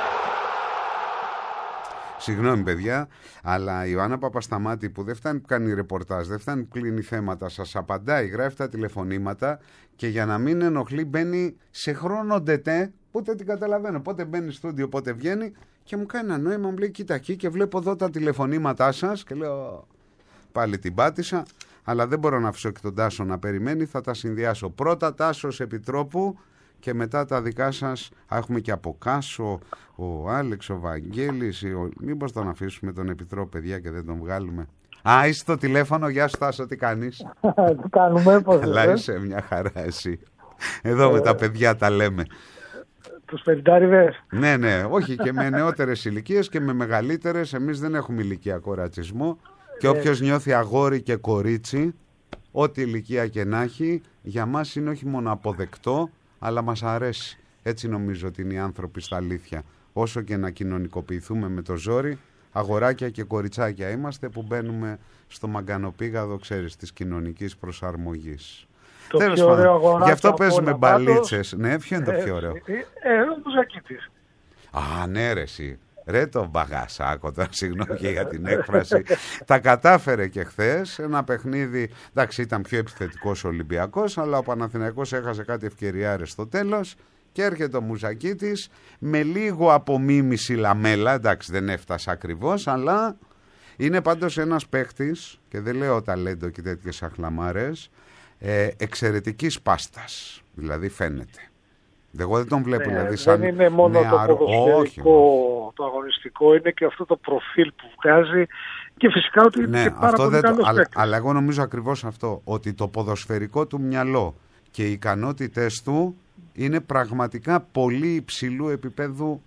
Συγγνώμη παιδιά, αλλά η Ιωάννα Παπασταμάτη που δεν φτάνει που κάνει ρεπορτάζ, δεν φτάνει που κλείνει θέματα, σας απαντάει, γράφει τα τηλεφωνήματα και για να μην ενοχλεί μπαίνει σε χρόνο ντετέ, ούτε την καταλαβαίνω, πότε μπαίνει στούντιο, πότε βγαίνει και μου κάνει ένα νόημα, μου λέει κοίτα εκεί και βλέπω εδώ τα τηλεφωνήματά σας και λέω πάλι την πάτησα, αλλά δεν μπορώ να αφήσω και τον Τάσο να περιμένει, θα τα συνδυάσω. Πρώτα Τάσος Επιτρόπου και μετά τα δικά σας. Έχουμε και από Κάσο, ο Άλεξ, ο Βαγγέλης, μήπως τον αφήσουμε τον Επιτρόπο παιδιά και δεν τον βγάλουμε. Α, είσαι στο τηλέφωνο, γεια σου Τάσο, τι κάνεις? Τι κάνουμε, πώς αλλά είσαι μια χαρά εσύ. Εδώ με τα παιδιά τα λέμε. Τους πενηντάριδες. Ναι, ναι, όχι και με νεότερες ηλικίες και με μεγαλύτερες. Εμείς δεν έχουμε ηλικιακό ρατσισμό και όποιος νιώθει αγόρι και κορίτσι, ό,τι ηλικία και να έχει, για μας είναι όχι μόνο αποδεκτό, αλλά μας αρέσει. Έτσι νομίζω ότι είναι οι άνθρωποι στα αλήθεια. Όσο και να κοινωνικοποιηθούμε με το ζόρι, αγοράκια και κοριτσάκια είμαστε που μπαίνουμε στο μαγκανοπήγαδο, ξέρεις, της κοινωνικής προσαρμογής. Τέλος πάντων, γι' αυτό παίζουμε μπαλίτσες. Ναι, ποιο είναι το πιο ωραίο? Ο Μουζακίτης. Α, ναι ρε εσύ. Ρε το μπαγασάκο τώρα, συγγνώμη και για την έκφραση. Τα κατάφερε και χθες ένα παιχνίδι. Εντάξει, ήταν πιο επιθετικός ο Ολυμπιακός, αλλά ο Παναθηναϊκός έχασε κάτι ευκαιριάρες στο τέλος. Και έρχεται ο Μουζακίτης με λίγο απομίμηση Λαμέλα. Εντάξει, δεν έφτασε ακριβώς, αλλά είναι πάντως ένας παίχτης, και δεν λέω ταλέντο και τέτοιες αχλαμάρες, εξαιρετικής πάστας. Δηλαδή φαίνεται. Εγώ δεν τον βλέπω δηλαδή σαν δεν είναι μόνο το ποδοσφαιρικό, το αγωνιστικό, είναι και αυτό το προφίλ που βγάζει και φυσικά ότι είναι και πάρα πολύ καλός παίκτης. Αλλά εγώ νομίζω ακριβώς αυτό, ότι το ποδοσφαιρικό του μυαλό και οι ικανότητες του είναι πραγματικά πολύ υψηλού επίπεδου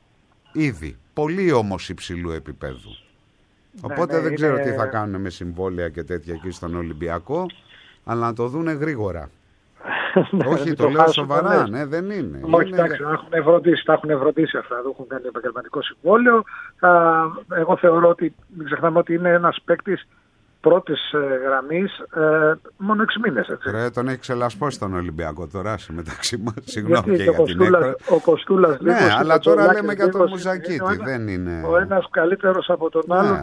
ήδη. Πολύ όμως υψηλού επίπεδου. Οπότε δεν ξέρω τι θα κάνουν με συμβόλαια και τέτοια εκεί στον Ολυμπιακό, αλλά να το δούνε γρήγορα. Όχι, το λέω σοβαρά, ναι, δεν είναι. Όχι, εντάξει, τα έχουν φροντίσει αυτά, το έχουν κάνει επαγγελματικό συμβόλαιο. Εγώ θεωρώ ότι, μην ξεχνάμε ότι είναι ένας παίκτης πρώτης γραμμής μόνο 6 μήνες. Ρε, τον έχει ξελασπώσει τον Ολυμπιακό τώρα, μεταξύ μας. Συγγνώμη και για την ο Κοστούλας ναι, αλλά τώρα λέμε για τον Μουζακίτη, δεν είναι. Ο ένας καλύτερος από τον άλλο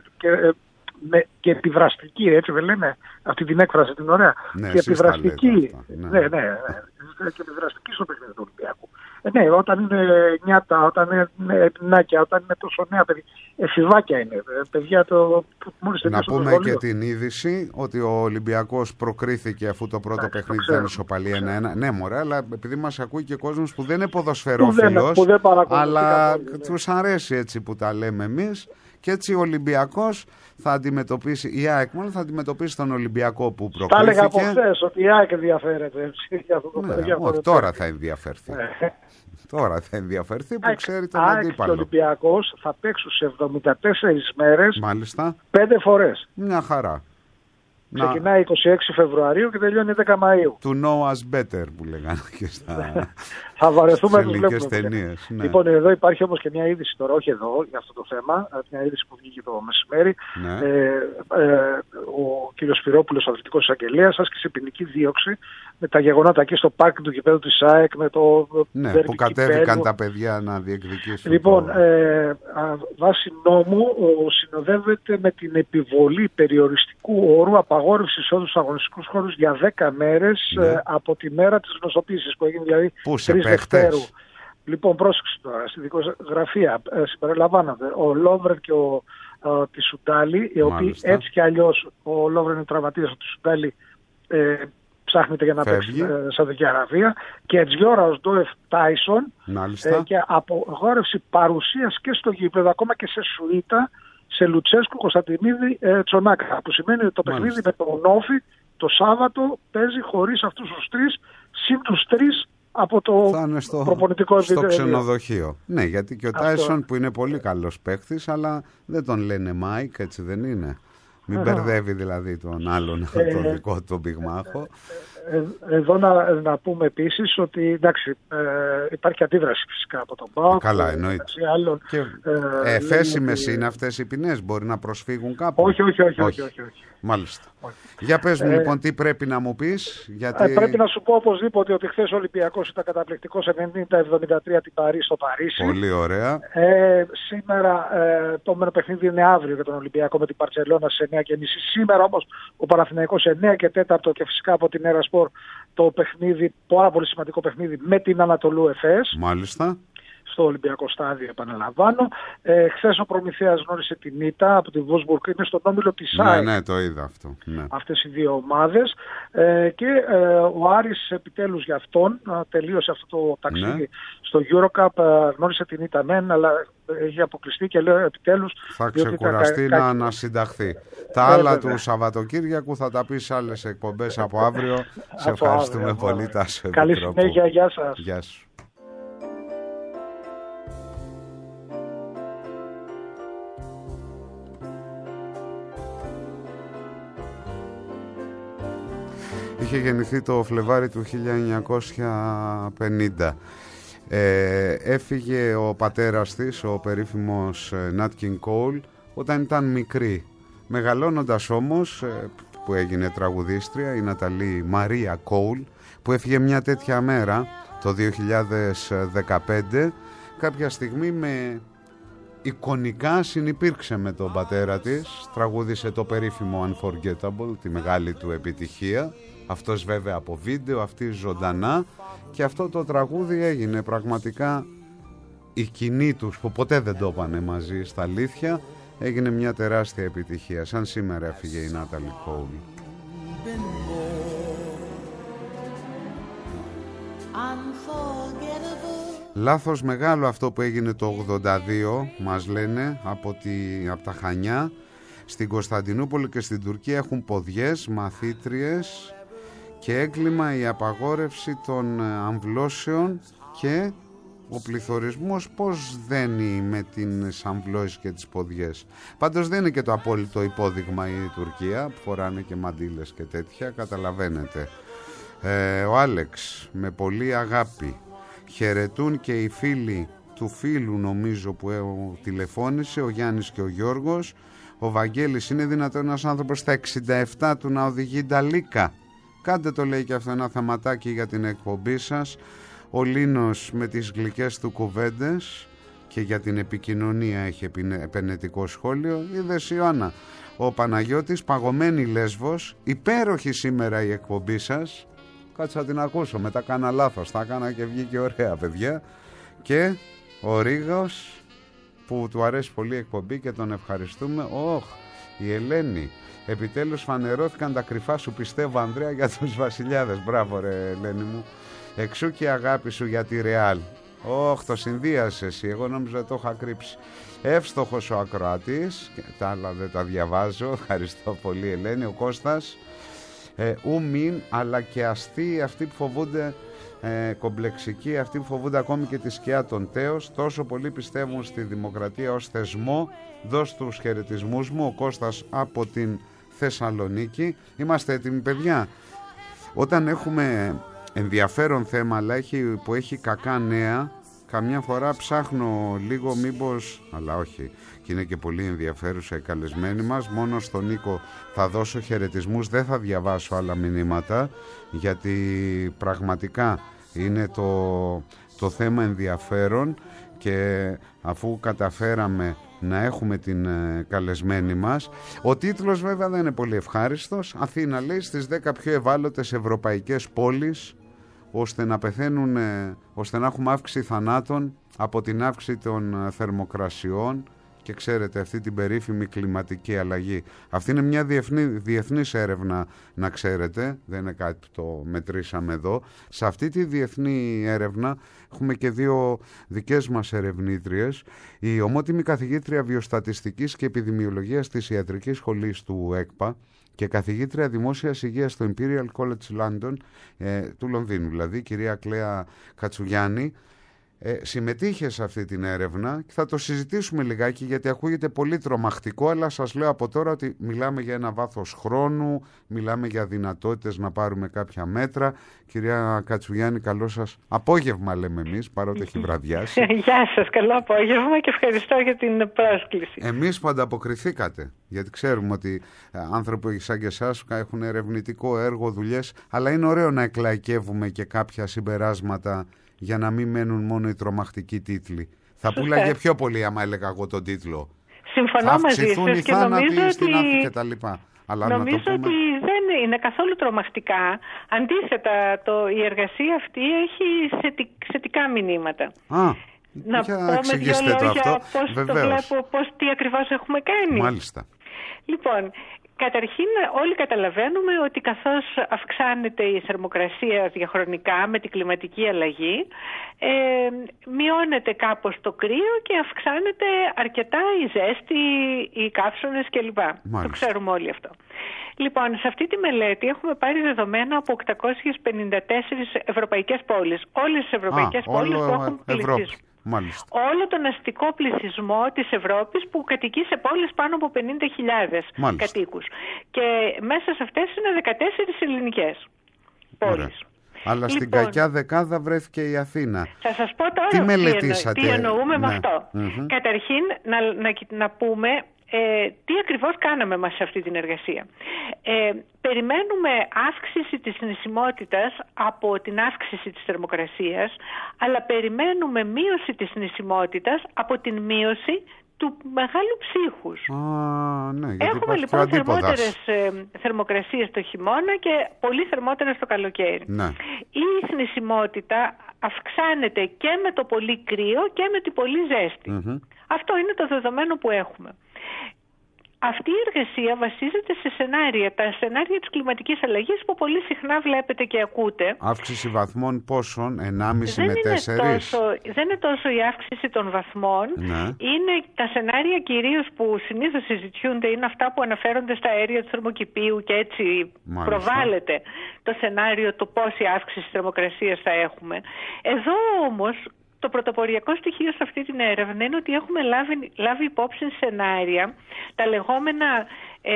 και επιβραστική, έτσι δεν λέμε, αυτή την έκφραση την ωραία. Ναι, και επιβραστική. Ναι, και επιβραστική στο παιχνίδι του Ολυμπιακού. Ναι, όταν είναι νιάτα, όταν είναι πινάκια, όταν είναι τόσο νέα παιδιά. Εφηβάκια είναι. Παιδιά το μόλις να πούμε και την είδηση ότι ο Ολυμπιακός προκρίθηκε αφού το πρώτο παιχνίδι ήταν ισοπαλία 1-1. Ναι, μωρέ, αλλά επειδή μας ακούει και κόσμος που δεν είναι ποδοσφαιρόφιλος, αλλά τους αρέσει έτσι που τα λέμε εμείς. Και έτσι ο Ολυμπιακός θα αντιμετωπίσει, η ΑΕΚ μάλλον θα αντιμετωπίσει τον Ολυμπιακό που προκρίθηκε. Τα έλεγα από χθες ότι η ΑΕΚ ενδιαφέρεται έτσι, για αυτό το παιδί. Όχι, τώρα θα ενδιαφερθεί. Τώρα θα ενδιαφερθεί που ξέρει τον αντίπαλο. Και ο Ολυμπιακός θα παίξουν σε 74 μέρες. Μάλιστα. 5 φορές. Μια χαρά. Ξεκινάει 26 Φεβρουαρίου και τελειώνει 10 Μαΐου. To know us better που λέγανε και στα θα βαρεθούμε στις ελληνικές ταινίες. Ναι. Λοιπόν, εδώ υπάρχει όμως και μια είδηση τώρα, όχι εδώ για αυτό το θέμα, μια είδηση που βγήκε το μεσημέρι. Ναι. Ο κ. Σπυρόπουλος, αθλητικός εισαγγελέας, άσκησε ποινική δίωξη με τα γεγονότα εκεί στο πάρκινγκ του γηπέδου της ΑΕΚ, με το που κατέβηκαν τα παιδιά να διεκδικήσουν. Λοιπόν, βάσει νόμου συνοδεύεται με την επιβολή περιοριστικού όρου απαγόρευση εισόδου στους αγωνιστικούς χώρους για 10 μέρες από τη μέρα της γνωστοποίησης που έγινε, δηλαδή 3 Δευτέρου. Λοιπόν, πρόσεξε τώρα, στη δικογραφία συμπεριλαμβάνονται ο Λόβρεν και ο Τισουντάλη, οι οποίοι έτσι κι αλλιώς ο Λόβρεν είναι τραυματίας, ο Τισουντάλη ψάχνεται για να παίξει στην Σαουδική Αραβία, και Τζιόρας Ντόεφ Τάισον, και απογόρευση παρουσίας και στο γήπεδο, ακόμα και σε σουίτα, σε Λουτσέσκου, Κωνσταντινίδη, Τσονάκα. Που σημαίνει ότι το παιχνίδι με τον Όφη το Σάββατο παίζει χωρίς αυτούς τους 3, συν τους 3 από το προπονητικό στο ξενοδοχείο. Ναι, γιατί και ο Τάισον που είναι πολύ καλός παίχτης, αλλά δεν τον λένε Μάικ, έτσι δεν είναι? Μην μπερδεύει δηλαδή τον άλλον, τον δικό του πυγμάχο. Εδώ να πούμε επίσης ότι εντάξει, υπάρχει αντίδραση φυσικά από τον ΠΑΟΚ. Καλά, εννοείται. Εφέσιμες είναι αυτές οι ποινές, μπορεί να προσφύγουν κάπου? Όχι. Μάλιστα. Για πες μου λοιπόν τι πρέπει να μου πεις. Γιατί... Πρέπει να σου πω οπωσδήποτε ότι χθες ο Ολυμπιακός ήταν καταπληκτικός 90-73 την Παρί στο Παρίσι. Πολύ ωραία. Σήμερα το επόμενο παιχνίδι είναι αύριο για τον Ολυμπιακό με την Μπαρτσελόνα στις 9:30. Σήμερα όμως ο Παναθηναϊκός 9:04 και φυσικά από την Έρα Σπορ το παιχνίδι, πάρα πολύ σημαντικό παιχνίδι με την Ανατολού Εφές. Μάλιστα. Στο Ολυμπιακό στάδιο, επαναλαμβάνω. Χθες ο Προμηθέας γνώρισε την ήττα από τη Βόσμπουργκ, είναι στον όμιλο της ΑΕΚ. Ναι, το είδα αυτό. Ναι. Αυτές οι δύο ομάδες. Και ο Άρης επιτέλους για αυτόν τελείωσε αυτό το ταξίδι στο Eurocup. Γνώρισε την ήττα μεν, αλλά έχει αποκλειστεί και λέω επιτέλους. Θα ξεκουραστεί να ανασυνταχθεί. Τα άλλα του Σαββατοκύριακου θα τα πει σε άλλες εκπομπές από αύριο. Σε ευχαριστούμε πολύ, Τάσο. Καλή συνέχεια, γεια σας. Γεια σου. Είχε γεννηθεί το Φλεβάρι του 1950. Έφυγε ο πατέρας της, ο περίφημος Nat King Cole, όταν ήταν μικρή. Μεγαλώνοντας όμως, που έγινε τραγουδίστρια, η Ναταλή Μαρία Cole, που έφυγε μια τέτοια μέρα, το 2015, κάποια στιγμή με εικονικά συνυπήρξε με τον πατέρα της, τραγούδισε το περίφημο Unforgettable, τη μεγάλη του επιτυχία. Αυτός βέβαια από βίντεο, αυτή ζωντανά, και αυτό το τραγούδι έγινε πραγματικά η κοινή τους που ποτέ δεν το πάνε μαζί στα αλήθεια, έγινε μια τεράστια επιτυχία. Σαν σήμερα έφυγε η Νάταλι Κόουλ. Λάθος μεγάλο αυτό που έγινε το 82, μας λένε από τα Χανιά. Στην Κωνσταντινούπολη και στην Τουρκία έχουν ποδιές, μαθήτριες, και έγκλημα η απαγόρευση των αμβλώσεων και ο πληθωρισμός πως δένει με τις αμβλώσεις και τις ποδιές. Πάντως δεν είναι και το απόλυτο υπόδειγμα η Τουρκία, που φοράνε και μαντήλες και τέτοια, καταλαβαίνετε. Ο Άλεξ με πολύ αγάπη. Χαιρετούν και οι φίλοι του φίλου, νομίζω, που τηλεφώνησε, ο Γιάννης και ο Γιώργος. Ο Βαγγέλης: είναι δυνατόν ένας άνθρωπος στα 67 του να οδηγεί νταλίκα? Κάντε το, λέει, και αυτό ένα θεματάκι για την εκπομπή σας. Ο Λίνος με τις γλυκές του κουβέντες και για την επικοινωνία έχει επενετικό σχόλιο. Είδες, Ιωάννα? Ο Παναγιώτης: παγωμένη Λέσβος, υπέροχη σήμερα η εκπομπή σας. Κάτσα την ακούσω, μετά κάνα λάθος, τα έκανα και βγήκε ωραία, παιδιά. Και ο Ρίγος, που του αρέσει πολύ η εκπομπή και τον ευχαριστούμε. Η Ελένη: επιτέλους φανερώθηκαν τα κρυφά σου, πιστεύω, Ανδρέα, για τους βασιλιάδες. Μπράβο ρε Ελένη μου. Εξού και η αγάπη σου για τη Ρεάλ. Το συνδύασες, εγώ νόμιζα το είχα κρύψει. Εύστοχος ο ακροατής, τα άλλα δεν τα διαβάζω. Ευχαριστώ πολύ, Ελένη. Ο Κώστας: ουμιν, αλλά και αστείοι αυτοί που φοβούνται, κομπλεξικοί αυτοί που φοβούνται ακόμη και τη σκιά των τέος, τόσο πολύ πιστεύουν στη δημοκρατία ως θεσμό. Δώσ' τους χαιρετισμούς μου. Ο Κώστας από την Θεσσαλονίκη. Είμαστε έτοιμοι, παιδιά? Όταν έχουμε ενδιαφέρον θέμα αλλά που έχει κακά νέα, καμιά φορά ψάχνω λίγο μήπως, αλλά όχι, και είναι και πολύ ενδιαφέρουσα η καλεσμένη μας. Μόνο στον Νίκο θα δώσω χαιρετισμούς, δεν θα διαβάσω άλλα μηνύματα, γιατί πραγματικά είναι το θέμα ενδιαφέρον, και αφού καταφέραμε να έχουμε την καλεσμένη μας. Ο τίτλος βέβαια δεν είναι πολύ ευχάριστος. Αθήνα, λέει, στις 10 πιο ευάλωτες ευρωπαϊκές πόλεις, ώστε να πεθαίνουν, ώστε να έχουμε αύξηση θανάτων από την αύξηση των θερμοκρασιών και ξέρετε αυτή την περίφημη κλιματική αλλαγή. Αυτή είναι μια διεθνής έρευνα, να ξέρετε, δεν είναι κάτι που το μετρήσαμε εδώ. Σε αυτή τη διεθνή έρευνα έχουμε και δύο δικές μας ερευνήτριες. Η ομότιμη καθηγήτρια βιοστατιστικής και επιδημιολογίας της Ιατρικής Σχολής του ΕΚΠΑ και καθηγήτρια δημόσιας υγείας στο Imperial College London, του Λονδίνου δηλαδή, κυρία Κλέα Κατσουγιάννη, συμμετείχε σε αυτή την έρευνα και θα το συζητήσουμε λιγάκι, γιατί ακούγεται πολύ τρομακτικό, αλλά σας λέω από τώρα ότι μιλάμε για ένα βάθος χρόνου, μιλάμε για δυνατότητες να πάρουμε κάποια μέτρα. Κυρία Κατσουγιάννη, καλό σας απόγευμα λέμε εμείς, παρότι έχει βραδιάσει. Γεια σας, καλό απόγευμα και ευχαριστώ για την πρόσκληση. Εμείς που ανταποκριθήκατε, γιατί ξέρουμε ότι άνθρωποι σαν και εσάς έχουν ερευνητικό έργο, δουλειές, αλλά είναι ωραίο να εκλαϊκεύουμε και κάποια συμπεράσματα για να μην μένουν μόνο οι τρομακτικοί τίτλοι. Θα πουλάγε πιο πολύ άμα έλεγα εγώ τον τίτλο. Συμφωνώ μαζί σας και νομίζω ότι δεν είναι καθόλου τρομακτικά. Αντίθετα, η εργασία αυτή έχει θετικά μηνύματα. Να πω με δύο λόγια πώς το βλέπω, τι ακριβώς έχουμε κάνει. Μάλιστα. Λοιπόν, καταρχήν όλοι καταλαβαίνουμε ότι καθώς αυξάνεται η θερμοκρασία διαχρονικά με την κλιματική αλλαγή, μειώνεται κάπως το κρύο και αυξάνεται αρκετά η ζέστη, οι καύσωνες κλπ. Το ξέρουμε όλοι αυτό. Λοιπόν, σε αυτή τη μελέτη έχουμε πάρει δεδομένα από 854 ευρωπαϊκές πόλεις. Όλες τις ευρωπαϊκές πόλεις που έχουν πληθυσμό. Όλο τον αστικό πληθυσμό της Ευρώπης που κατοικεί σε πόλεις πάνω από 50.000 κατοίκους. Και μέσα σε αυτές είναι 14 ελληνικές πόλεις. Αλλά στην κακιά δεκάδα βρέθηκε η Αθήνα. Θα σας πω τώρα τι εννοούμε με αυτό. Καταρχήν να πούμε τι ακριβώς κάναμε μας σε αυτή την εργασία. Περιμένουμε αύξηση της νησιμότητας από την αύξηση της θερμοκρασίας, αλλά περιμένουμε μείωση της νησιμότητας από την μείωση του μεγάλου ψύχους. Έχουμε λοιπόν θερμότερες θερμοκρασίες το χειμώνα και πολύ θερμότερες το καλοκαίρι. Η θνησιμότητα αυξάνεται και με το πολύ κρύο και με την πολύ ζέστη. Αυτό είναι το δεδομένο που έχουμε. Αυτή η εργασία βασίζεται σε σενάρια, τα σενάρια της κλιματικής αλλαγής που πολύ συχνά βλέπετε και ακούτε. Αύξηση βαθμών πόσων, 1,5 με 4? Δεν είναι τόσο η αύξηση των βαθμών, είναι τα σενάρια κυρίως που συνήθως συζητιούνται, είναι αυτά που αναφέρονται στα αέρια του θερμοκηπίου και έτσι προβάλλεται το σενάριο το πόση αύξηση θερμοκρασίας θα έχουμε. Εδώ όμως το πρωτοποριακό στοιχείο σε αυτή την έρευνα είναι ότι έχουμε λάβει υπόψη σενάρια, τα λεγόμενα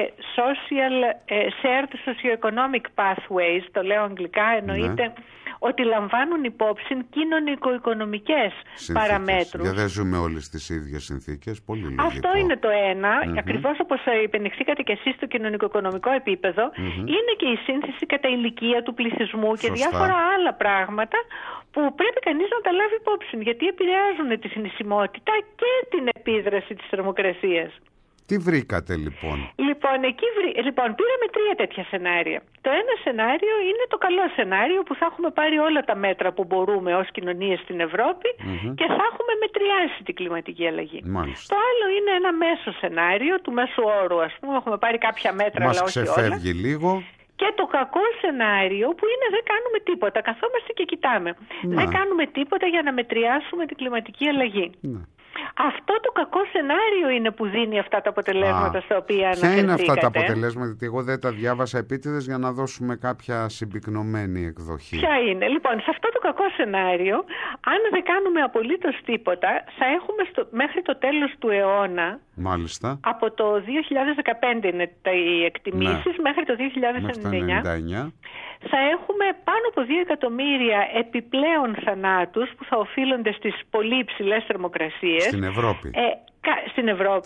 shared socioeconomic pathways, το λέω αγγλικά, εννοείται ότι λαμβάνουν υπόψη κοινωνικο-οικονομικές παραμέτρους. Για δεν ζούμε όλες τις ίδιες συνθήκες, πολύ λογικό. Αυτό είναι το ένα, ακριβώς όπως υπενηχθήκατε και εσείς στο κοινωνικο-οικονομικό επίπεδο, είναι και η σύνθεση κατά ηλικία του πληθυσμού και διάφορα άλλα πράγματα που πρέπει κανείς να τα λάβει υπόψη, γιατί επηρεάζουν τη θνησιμότητα και την επίδραση της θερμοκρασίας. Τι βρήκατε λοιπόν? Λοιπόν, πήραμε 3 τέτοια σενάρια. Το ένα σενάριο είναι το καλό σενάριο που θα έχουμε πάρει όλα τα μέτρα που μπορούμε ως κοινωνίες στην Ευρώπη και θα έχουμε μετριάσει την κλιματική αλλαγή. Το άλλο είναι ένα μέσο σενάριο του μέσου όρου, ας πούμε, έχουμε πάρει κάποια μέτρα αλλά όχι όλα. Μας ξεφεύγει λίγο. Και το κακό σενάριο που είναι δεν κάνουμε τίποτα, καθόμαστε και κοιτάμε. Δεν κάνουμε τίποτα για να μετριάσουμε την κλιματική αλλαγή. Αυτό το κακό σενάριο είναι που δίνει αυτά τα αποτελέσματα στα οποία αναφερθήκατε. Ποια είναι αυτά τα αποτελέσματα, γιατί εγώ δεν τα διάβασα επίτηδες, για να δώσουμε κάποια συμπυκνωμένη εκδοχή. Ποια είναι? Λοιπόν, σε αυτό το κακό σενάριο, αν δεν κάνουμε απολύτως τίποτα, θα έχουμε μέχρι το τέλος του αιώνα, από το 2015 είναι οι εκτιμήσεις, μέχρι το 2099, θα έχουμε πάνω από 2 εκατομμύρια επιπλέον θανάτους που θα οφείλονται στις πολύ υψηλές θερμοκρασίες. Στην Ευρώπη. Στην Ευρώπη.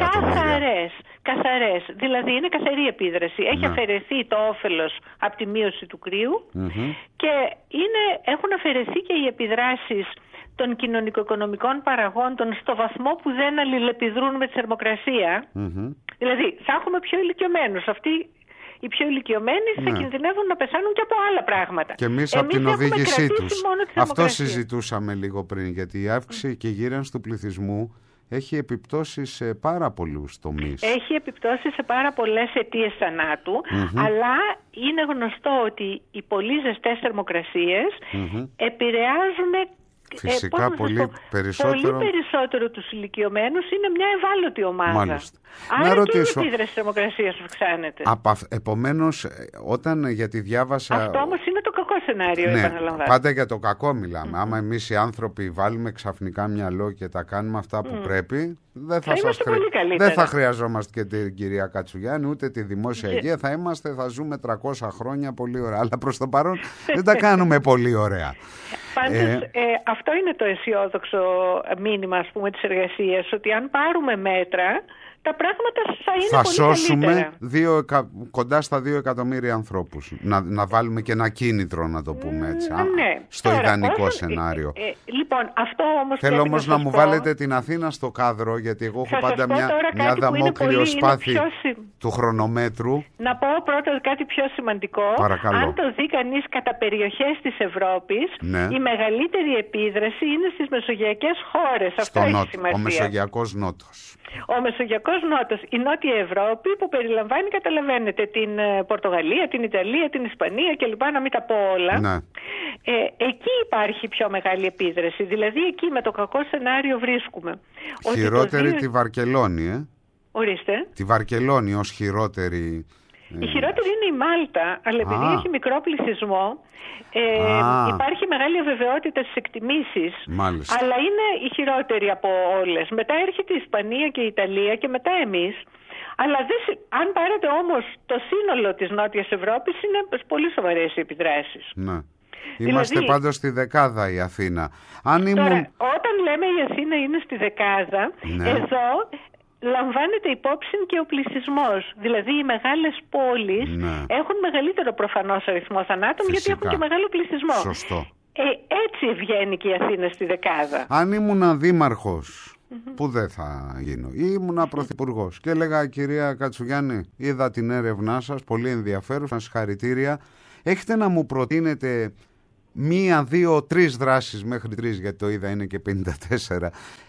Καθαρές. Δηλαδή είναι καθαρή επίδραση. Έχει αφαιρεθεί το όφελος από τη μείωση του κρύου και έχουν αφαιρεθεί και οι επιδράσεις των κοινωνικο-οικονομικών παραγόντων στο βαθμό που δεν αλληλεπιδρούν με τη θερμοκρασία. Δηλαδή θα έχουμε πιο ηλικιωμένους. Αυτοί οι πιο ηλικιωμένοι θα κινδυνεύουν να πεθάνουν και από άλλα πράγματα. Και εμείς από την οδήγησή τους. Αυτό συζητούσαμε λίγο πριν, γιατί η αύξηση και η γύρανση του πληθυσμού έχει επιπτώσεις σε πάρα πολλούς τομείς. Έχει επιπτώσεις σε πάρα πολλές αιτίες θανάτου, αλλά είναι γνωστό ότι οι πολύ ζεστές θερμοκρασίες επηρεάζουν φυσικά πολύ περισσότερο τους ηλικιωμένους, είναι μια ευάλωτη ομάδα. Μάλιστα. Άρα και η επίδραση θερμοκρασίας αυξάνεται. Επομένως, όταν γιατί διάβασα... Αυτό όμως είναι το κακό σενάριο, ναι, επαναλαμβάνω. Πάντα για το κακό μιλάμε. Άμα εμείς οι άνθρωποι βάλουμε ξαφνικά μυαλό και τα κάνουμε αυτά που πρέπει, δεν θα χρειαζόμαστε και την κυρία Κατσουγιάννη, ούτε τη δημόσια υγεία. Θα ζούμε 300 χρόνια πολύ ωραία. Αλλά προς το παρόν δεν τα κάνουμε πολύ ωραία. Πάντως, αυτό είναι το αισιόδοξο μήνυμα, ας πούμε, της εργασίας, ότι αν πάρουμε μέτρα, τα πράγματα θα είναι πολύ καλύτερα. Θα σώσουμε κοντά στα 2 εκατομμύρια ανθρώπους. Να βάλουμε και ένα κίνητρο, να το πούμε έτσι, στο ιδανικό σενάριο. Λοιπόν, αυτό όμως θέλω όμως να μου βάλετε την Αθήνα στο κάδρο, γιατί εγώ έχω πάντα μια δαμόκλειο σπάθη του χρονομέτρου. Να πω πρώτα κάτι πιο σημαντικό. Παρακαλώ. Αν το δει κανείς κατά περιοχές της Ευρώπης, η μεγαλύτερη επίδραση είναι στις μεσογειακές χώρες. Αυτό έχει σημασία. Ο Μεσογειακός Νότος. Ο Μεσογειακός Νότος, η Νότια Ευρώπη που περιλαμβάνει, καταλαβαίνετε, την Πορτογαλία, την Ιταλία, την Ισπανία κλπ. Να μην τα πω όλα. Ναι. Εκεί υπάρχει πιο μεγάλη επίδραση. Δηλαδή εκεί με το κακό σενάριο βρίσκουμε. Χειρότερη τη Βαρκελόνη, Ορίστε. Τη Βαρκελόνη ως χειρότερη. Η χειρότερη είναι η Μάλτα, αλλά επειδή έχει μικρό πληθυσμό, υπάρχει μεγάλη αβεβαιότητα στις εκτιμήσεις. Μάλιστα. Αλλά είναι η χειρότερη από όλες. Μετά έρχεται η Ισπανία και η Ιταλία και μετά εμείς. Αλλά αν πάρετε όμως το σύνολο της Νότιας Ευρώπης, είναι πολύ σοβαρές οι επιδράσεις. Ναι. Είμαστε πάντως στη δεκάδα η Αθήνα. Τώρα, όταν λέμε η Αθήνα είναι στη δεκάδα, εδώ λαμβάνεται υπόψη και ο πληθυσμός. Δηλαδή οι μεγάλες πόλεις έχουν μεγαλύτερο προφανώς αριθμό θανάτων, γιατί έχουν και μεγάλο πληθυσμό. Σωστό. Έτσι βγαίνει και η Αθήνα στη δεκάδα. Αν ήμουνα δήμαρχος, που δεν θα γίνω, ή ήμουνα πρωθυπουργός και έλεγα, κυρία Κατσουγιάννη, είδα την έρευνά σας, πολύ ενδιαφέρουσα, συγχαρητήρια, έχετε να μου προτείνετε 1, 2, 3 δράσεις, μέχρι 3 γιατί το είδα είναι και 54,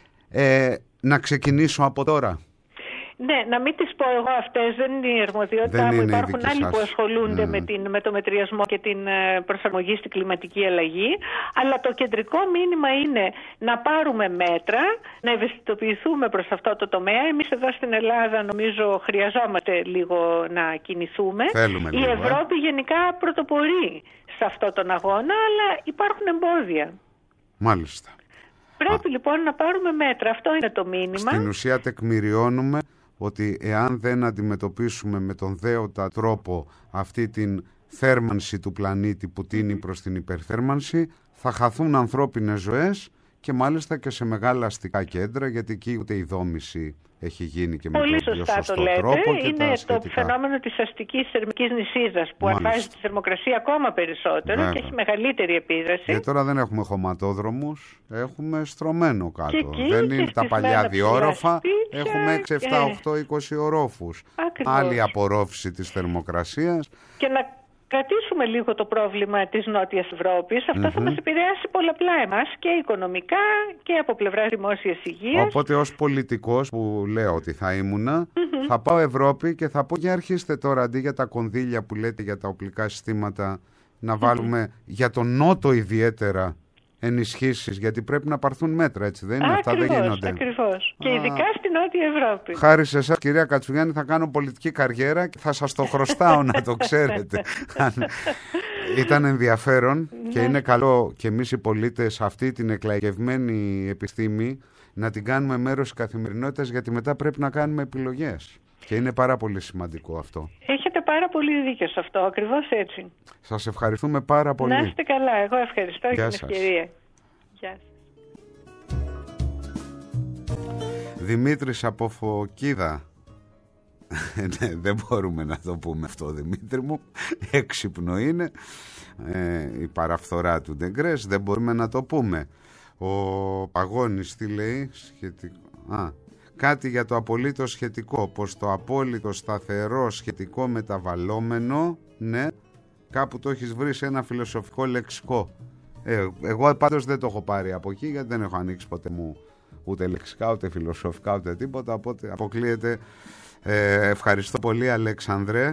να ξεκινήσω από τώρα? Ναι, να μην τις πω εγώ αυτές, δεν είναι η αρμοδιότητά μου. Υπάρχουν άλλοι που ασχολούνται με το μετριασμό και την προσαρμογή στην κλιματική αλλαγή. Αλλά το κεντρικό μήνυμα είναι να πάρουμε μέτρα, να ευαισθητοποιηθούμε προς αυτό το τομέα. Εμείς εδώ στην Ελλάδα νομίζω χρειαζόμαστε λίγο να κινηθούμε. Η Ευρώπη γενικά πρωτοπορεί σε αυτό τον αγώνα, αλλά υπάρχουν εμπόδια. Μάλιστα. Πρέπει λοιπόν να πάρουμε μέτρα. Αυτό είναι το μήνυμα. Στην ουσία τεκμηριώνουμε ότι εάν δεν αντιμετωπίσουμε με τον δέοντα τρόπο αυτή την θέρμανση του πλανήτη που τίνει προς την υπερθέρμανση, θα χαθούν ανθρώπινες ζωές και μάλιστα και σε μεγάλα αστικά κέντρα, γιατί εκεί ούτε η δόμηση έχει γίνει και με πολύ τον σωστά σωστό το λέτε. τρόπο. Είναι το φαινόμενο της αστικής θερμικής νησίδας που αρπάζει τη θερμοκρασία ακόμα περισσότερο και έχει μεγαλύτερη επίδραση. Και τώρα δεν έχουμε χωματόδρομους, έχουμε στρωμένο κάτω. Δεν είναι τα παλιά διόροφα, έχουμε 6, 7, 8, 20 ορόφους. Άλλη απορρόφηση της θερμοκρασίας. Και να κρατήσουμε λίγο το πρόβλημα της Νότιας Ευρώπης. Αυτό θα μας επηρεάσει πολλαπλά εμάς και οικονομικά και από πλευράς δημόσιας υγείας. Οπότε ως πολιτικός που λέω ότι θα ήμουνα, θα πάω Ευρώπη και θα πω, για αρχίστε τώρα, αντί για τα κονδύλια που λέτε για τα οπλικά συστήματα, να βάλουμε για τον Νότο ιδιαίτερα ενισχύσεις, γιατί πρέπει να πάρθουν μέτρα, έτσι δεν είναι? Αυτά δεν γίνονται. Ακριβώς. Και ειδικά στην Νότια Ευρώπη. Χάρη σε εσάς, κυρία Κατσουγιάννη, θα κάνω πολιτική καριέρα και θα σας το χρωστάω να το ξέρετε. Ήταν ενδιαφέρον και είναι καλό και εμείς οι πολίτες αυτή την εκλαϊκευμένη επιστήμη να την κάνουμε μέρος της καθημερινότητας, γιατί μετά πρέπει να κάνουμε επιλογές. Και είναι πάρα πολύ σημαντικό αυτό. Έχετε πάρα πολύ δίκιο σε αυτό, ακριβώς έτσι. Σας ευχαριστούμε πάρα πολύ. Να είστε καλά, εγώ ευχαριστώ για την ευκαιρία. Γεια σας. Δημήτρης από Φωκίδα. Ναι, δεν μπορούμε να το πούμε αυτό, Δημήτρη μου. Έξυπνο είναι. Η παραφθορά του Ντεγκρές, δεν μπορούμε να το πούμε. Ο Παγώνης τι λέει σχετικό? Κάτι για το απολύτως σχετικό, πως το απόλυτο σταθερό σχετικό μεταβαλλόμενο, ναι, κάπου το έχεις βρει σε ένα φιλοσοφικό λεξικό. Εγώ πάντως δεν το έχω πάρει από εκεί, γιατί δεν έχω ανοίξει ποτέ μου ούτε λεξικά, ούτε φιλοσοφικά, ούτε τίποτα, οπότε αποκλείεται. Ευχαριστώ πολύ, Αλεξανδρέ.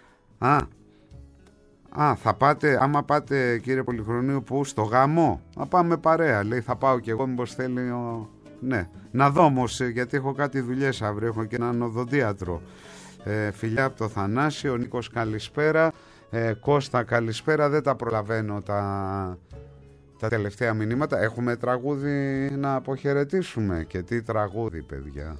Θα πάτε, άμα πάτε, κύριε Πολυχρονίου, που στο γάμο? Να πάμε παρέα, λέει, θα πάω κι εγώ, μήπως θέλει Ναι, να δω όμως, γιατί έχω κάτι δουλειές αύριο, έχω και έναν οδοντίατρο. Φιλιά από το Θανάση. Ο Νίκος καλησπέρα. Κώστα καλησπέρα. Δεν τα προλαβαίνω τα τελευταία μηνύματα. Έχουμε τραγούδι να αποχαιρετήσουμε. Και τι τραγούδι, παιδιά.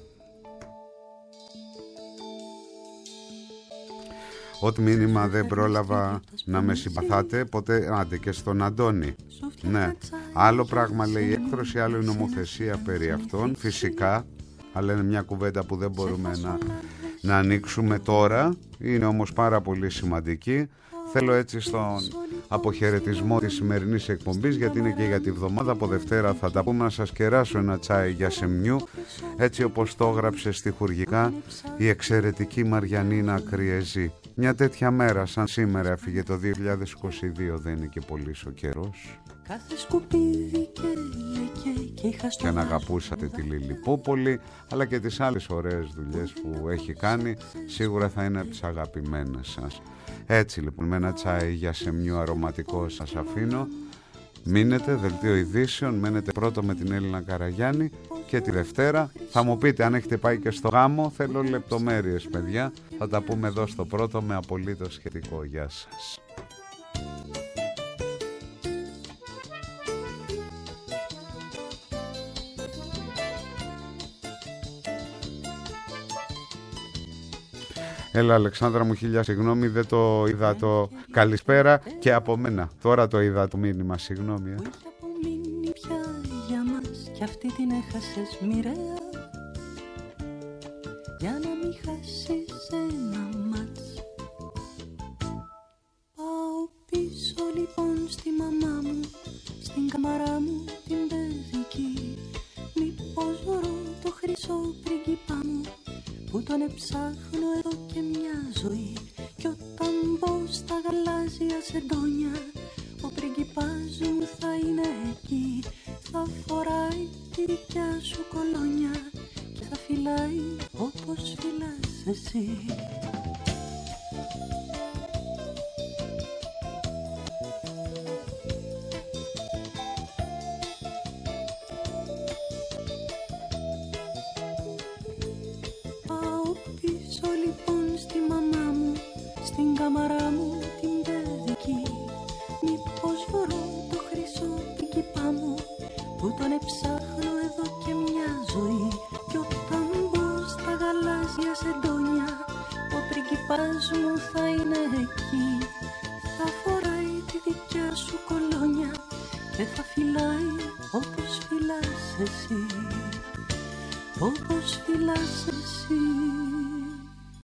Ό,τι μήνυμα δεν πρόλαβα να με συμπαθάτε ποτέ. Άντε και στον Αντώνη. Ναι. Άλλο πράγμα λέει η έκφραση, άλλο η νομοθεσία περί αυτών. Φυσικά. Αλλά είναι μια κουβέντα που δεν μπορούμε να ανοίξουμε τώρα. Είναι όμως πάρα πολύ σημαντική. Θέλω έτσι στον αποχαιρετισμό της σημερινής εκπομπής, γιατί είναι και για τη βδομάδα, από Δευτέρα θα τα πούμε, να σας κεράσω ένα τσάι για σεμνιού, έτσι όπως το έγραψε στιχουργικά η εξαιρετική Μαριανίνα Κριεζή. Μια τέτοια μέρα σαν σήμερα έφυγε το 2022, δεν είναι και πολύς ο καιρός. Και αν αγαπούσατε τη Λιλιπούπολη, αλλά και τις άλλες ωραίες δουλειές που έχει κάνει, σίγουρα θα είναι από τις αγαπημένες σας. Έτσι λοιπόν, με ένα τσάι για σεμνιού αρωματικό σας αφήνω. Μείνετε, δελτίο ειδήσεων, μένετε πρώτο με την Έλληνα Καραγιάννη, και τη Δευτέρα θα μου πείτε αν έχετε πάει και στο γάμο. Θέλω λεπτομέρειες, παιδιά. Θα τα πούμε εδώ στο πρώτο με απολύτως σχετικό. Γεια σας. Έλα Αλεξάνδρα μου, χίλια συγγνώμη, δεν το είδα το καλησπέρα και από μένα. Τώρα το είδα το μήνυμα, συγγνώμη. Που έχει απομείνει πια για μας κι αυτή την έχασες μοιραία, για να μην χάσεις ένα μάτς. Πάω πίσω λοιπόν στη μαμά μου, στην καμαρά μου την παιδική, μήπως βρω το χρυσό πριγκίπα μου που τον εψάχνω εδώ και μια ζωή. Κι όταν μπω στα γαλάζια σεντόνια, ο πριγκιπάς μου θα είναι εκεί. Θα φοράει τη δικιά σου κολόνια και θα φυλάει όπως φυλάς εσύ. Καμαρά μου την παιδική, μήπως βρω το χρυσό πριγκίπα μου που τον εψάχνω εδώ και μια ζωή. Κι όταν μπω στα γαλάζια σεντόνια, ο πριγκιπάς μου θα είναι εκεί. Θα φοράει τη δικιά σου κολόνια και θα φυλάει όπως φυλάς εσύ, όπως φυλάς εσύ.